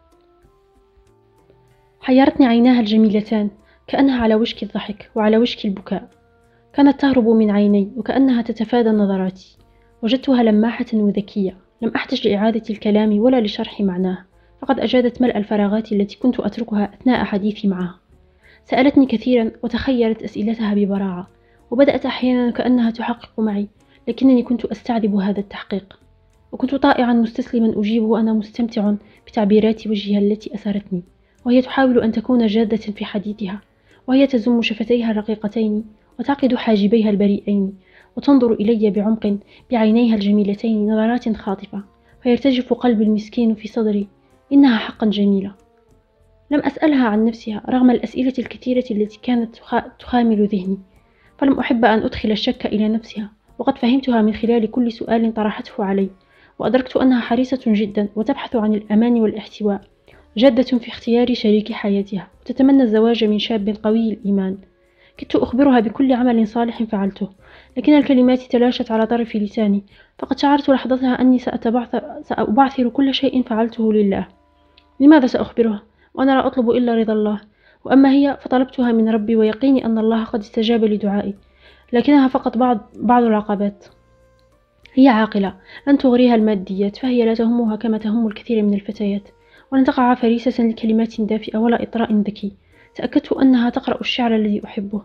حيرتني عيناها الجميلتان، كأنها على وشك الضحك وعلى وشك البكاء. كانت تهرب من عيني وكأنها تتفادى نظراتي. وجدتها لماحة وذكية، لم أحتج لإعادة الكلام ولا لشرح معناه، فقد أجادت ملء الفراغات التي كنت أتركها أثناء حديثي معها. سألتني كثيرا وتخيلت أسئلتها ببراعة، وبدأت أحيانا كأنها تحقق معي، لكنني كنت أستعذب هذا التحقيق، وكنت طائعا مستسلما أجيب وأنا مستمتع بتعبيرات وجهها التي أسرتني، وهي تحاول أن تكون جادة في حديثها، وهي تزم شفتيها الرقيقتين وتعقد حاجبيها البريئين، وتنظر إلي بعمق بعينيها الجميلتين نظرات خاطفة، فيرتجف قلبي المسكين في صدري. إنها حقا جميلة. لم أسألها عن نفسها رغم الأسئلة الكثيرة التي كانت تخامل ذهني، فلم أحب أن أدخل الشك إلى نفسها، وقد فهمتها من خلال كل سؤال طرحته علي، وأدركت أنها حريصة جدا وتبحث عن الأمان والاحتواء، جادة في اختيار شريك حياتها، وتتمنى الزواج من شاب قوي الإيمان. كدت أخبرها بكل عمل صالح فعلته، لكن الكلمات تلاشت على طرف لساني، فقد شعرت لحظتها أني سأبعثر كل شيء فعلته لله. لماذا سأخبرها وأنا لا أطلب إلا رضا الله؟ وأما هي فطلبتها من ربي ويقيني أن الله قد استجاب لدعائي، لكنها فقط بعض, بعض العقبات. هي عاقلة، لن تغريها الماديات، فهي لا تهمها كما تهم الكثير من الفتيات، ولن تقع فريسة لكلمات دافئة ولا إطراء ذكي. تأكدت أنها تقرأ الشعر الذي أحبه،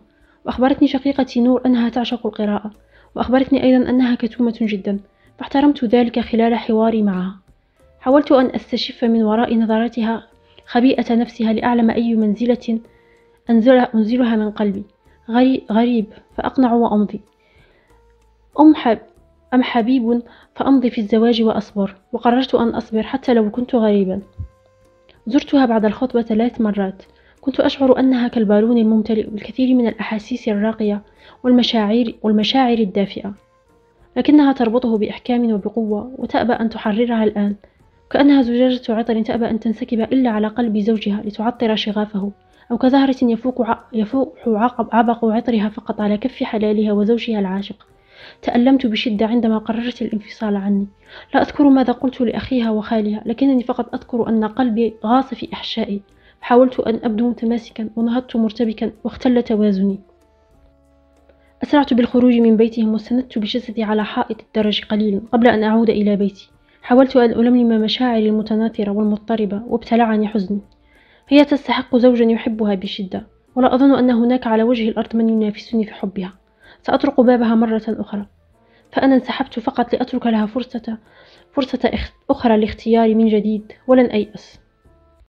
وأخبرتني شقيقتي نور أنها تعشق القراءة، وأخبرتني أيضا أنها كتومة جدا، فاحترمت ذلك خلال حواري معها. حاولت أن أستشف من وراء نظراتها خبيئة نفسها لأعلم أي منزلة أنزلها, أنزلها من قلبي. غريب، فأقنع وأمضي. أم, حب أم حبيب، فأمضي في الزواج وأصبر. وقررت أن أصبر حتى لو كنت غريبا. زرتها بعد الخطبة ثلاث مرات. كنت أشعر أنها كالبالون الممتلئ بالكثير من الأحاسيس الراقية والمشاعر, والمشاعر الدافئة، لكنها تربطه بإحكام وبقوة وتأبى أن تحررها الآن، كأنها زجاجة عطر تأبى أن تنسكب إلا على قلب زوجها لتعطر شغافه، أو كزهرة يفوق, يفوق عبق عطرها فقط على كف حلالها وزوجها العاشق. تألمت بشدة عندما قررت الانفصال عني. لا أذكر ماذا قلت لأخيها وخالها، لكنني فقط أذكر أن قلبي غاص في أحشائي. حاولت أن أبدو متماسكا ونهضت مرتبكا واختل توازني. أسرعت بالخروج من بيتهم واستندت بجسدي على حائط الدرج قليلا قبل أن أعود إلى بيتي. حاولت أن ألملم مشاعري المتناثرة والمضطربة، وابتلعني حزني. هي تستحق زوجا يحبها بشدة، ولا أظن أن هناك على وجه الأرض من ينافسني في حبها. سأطرق بابها مرة أخرى، فأنا انسحبت فقط لأترك لها فرصة فرصة أخرى لاختياري من جديد، ولن أيأس.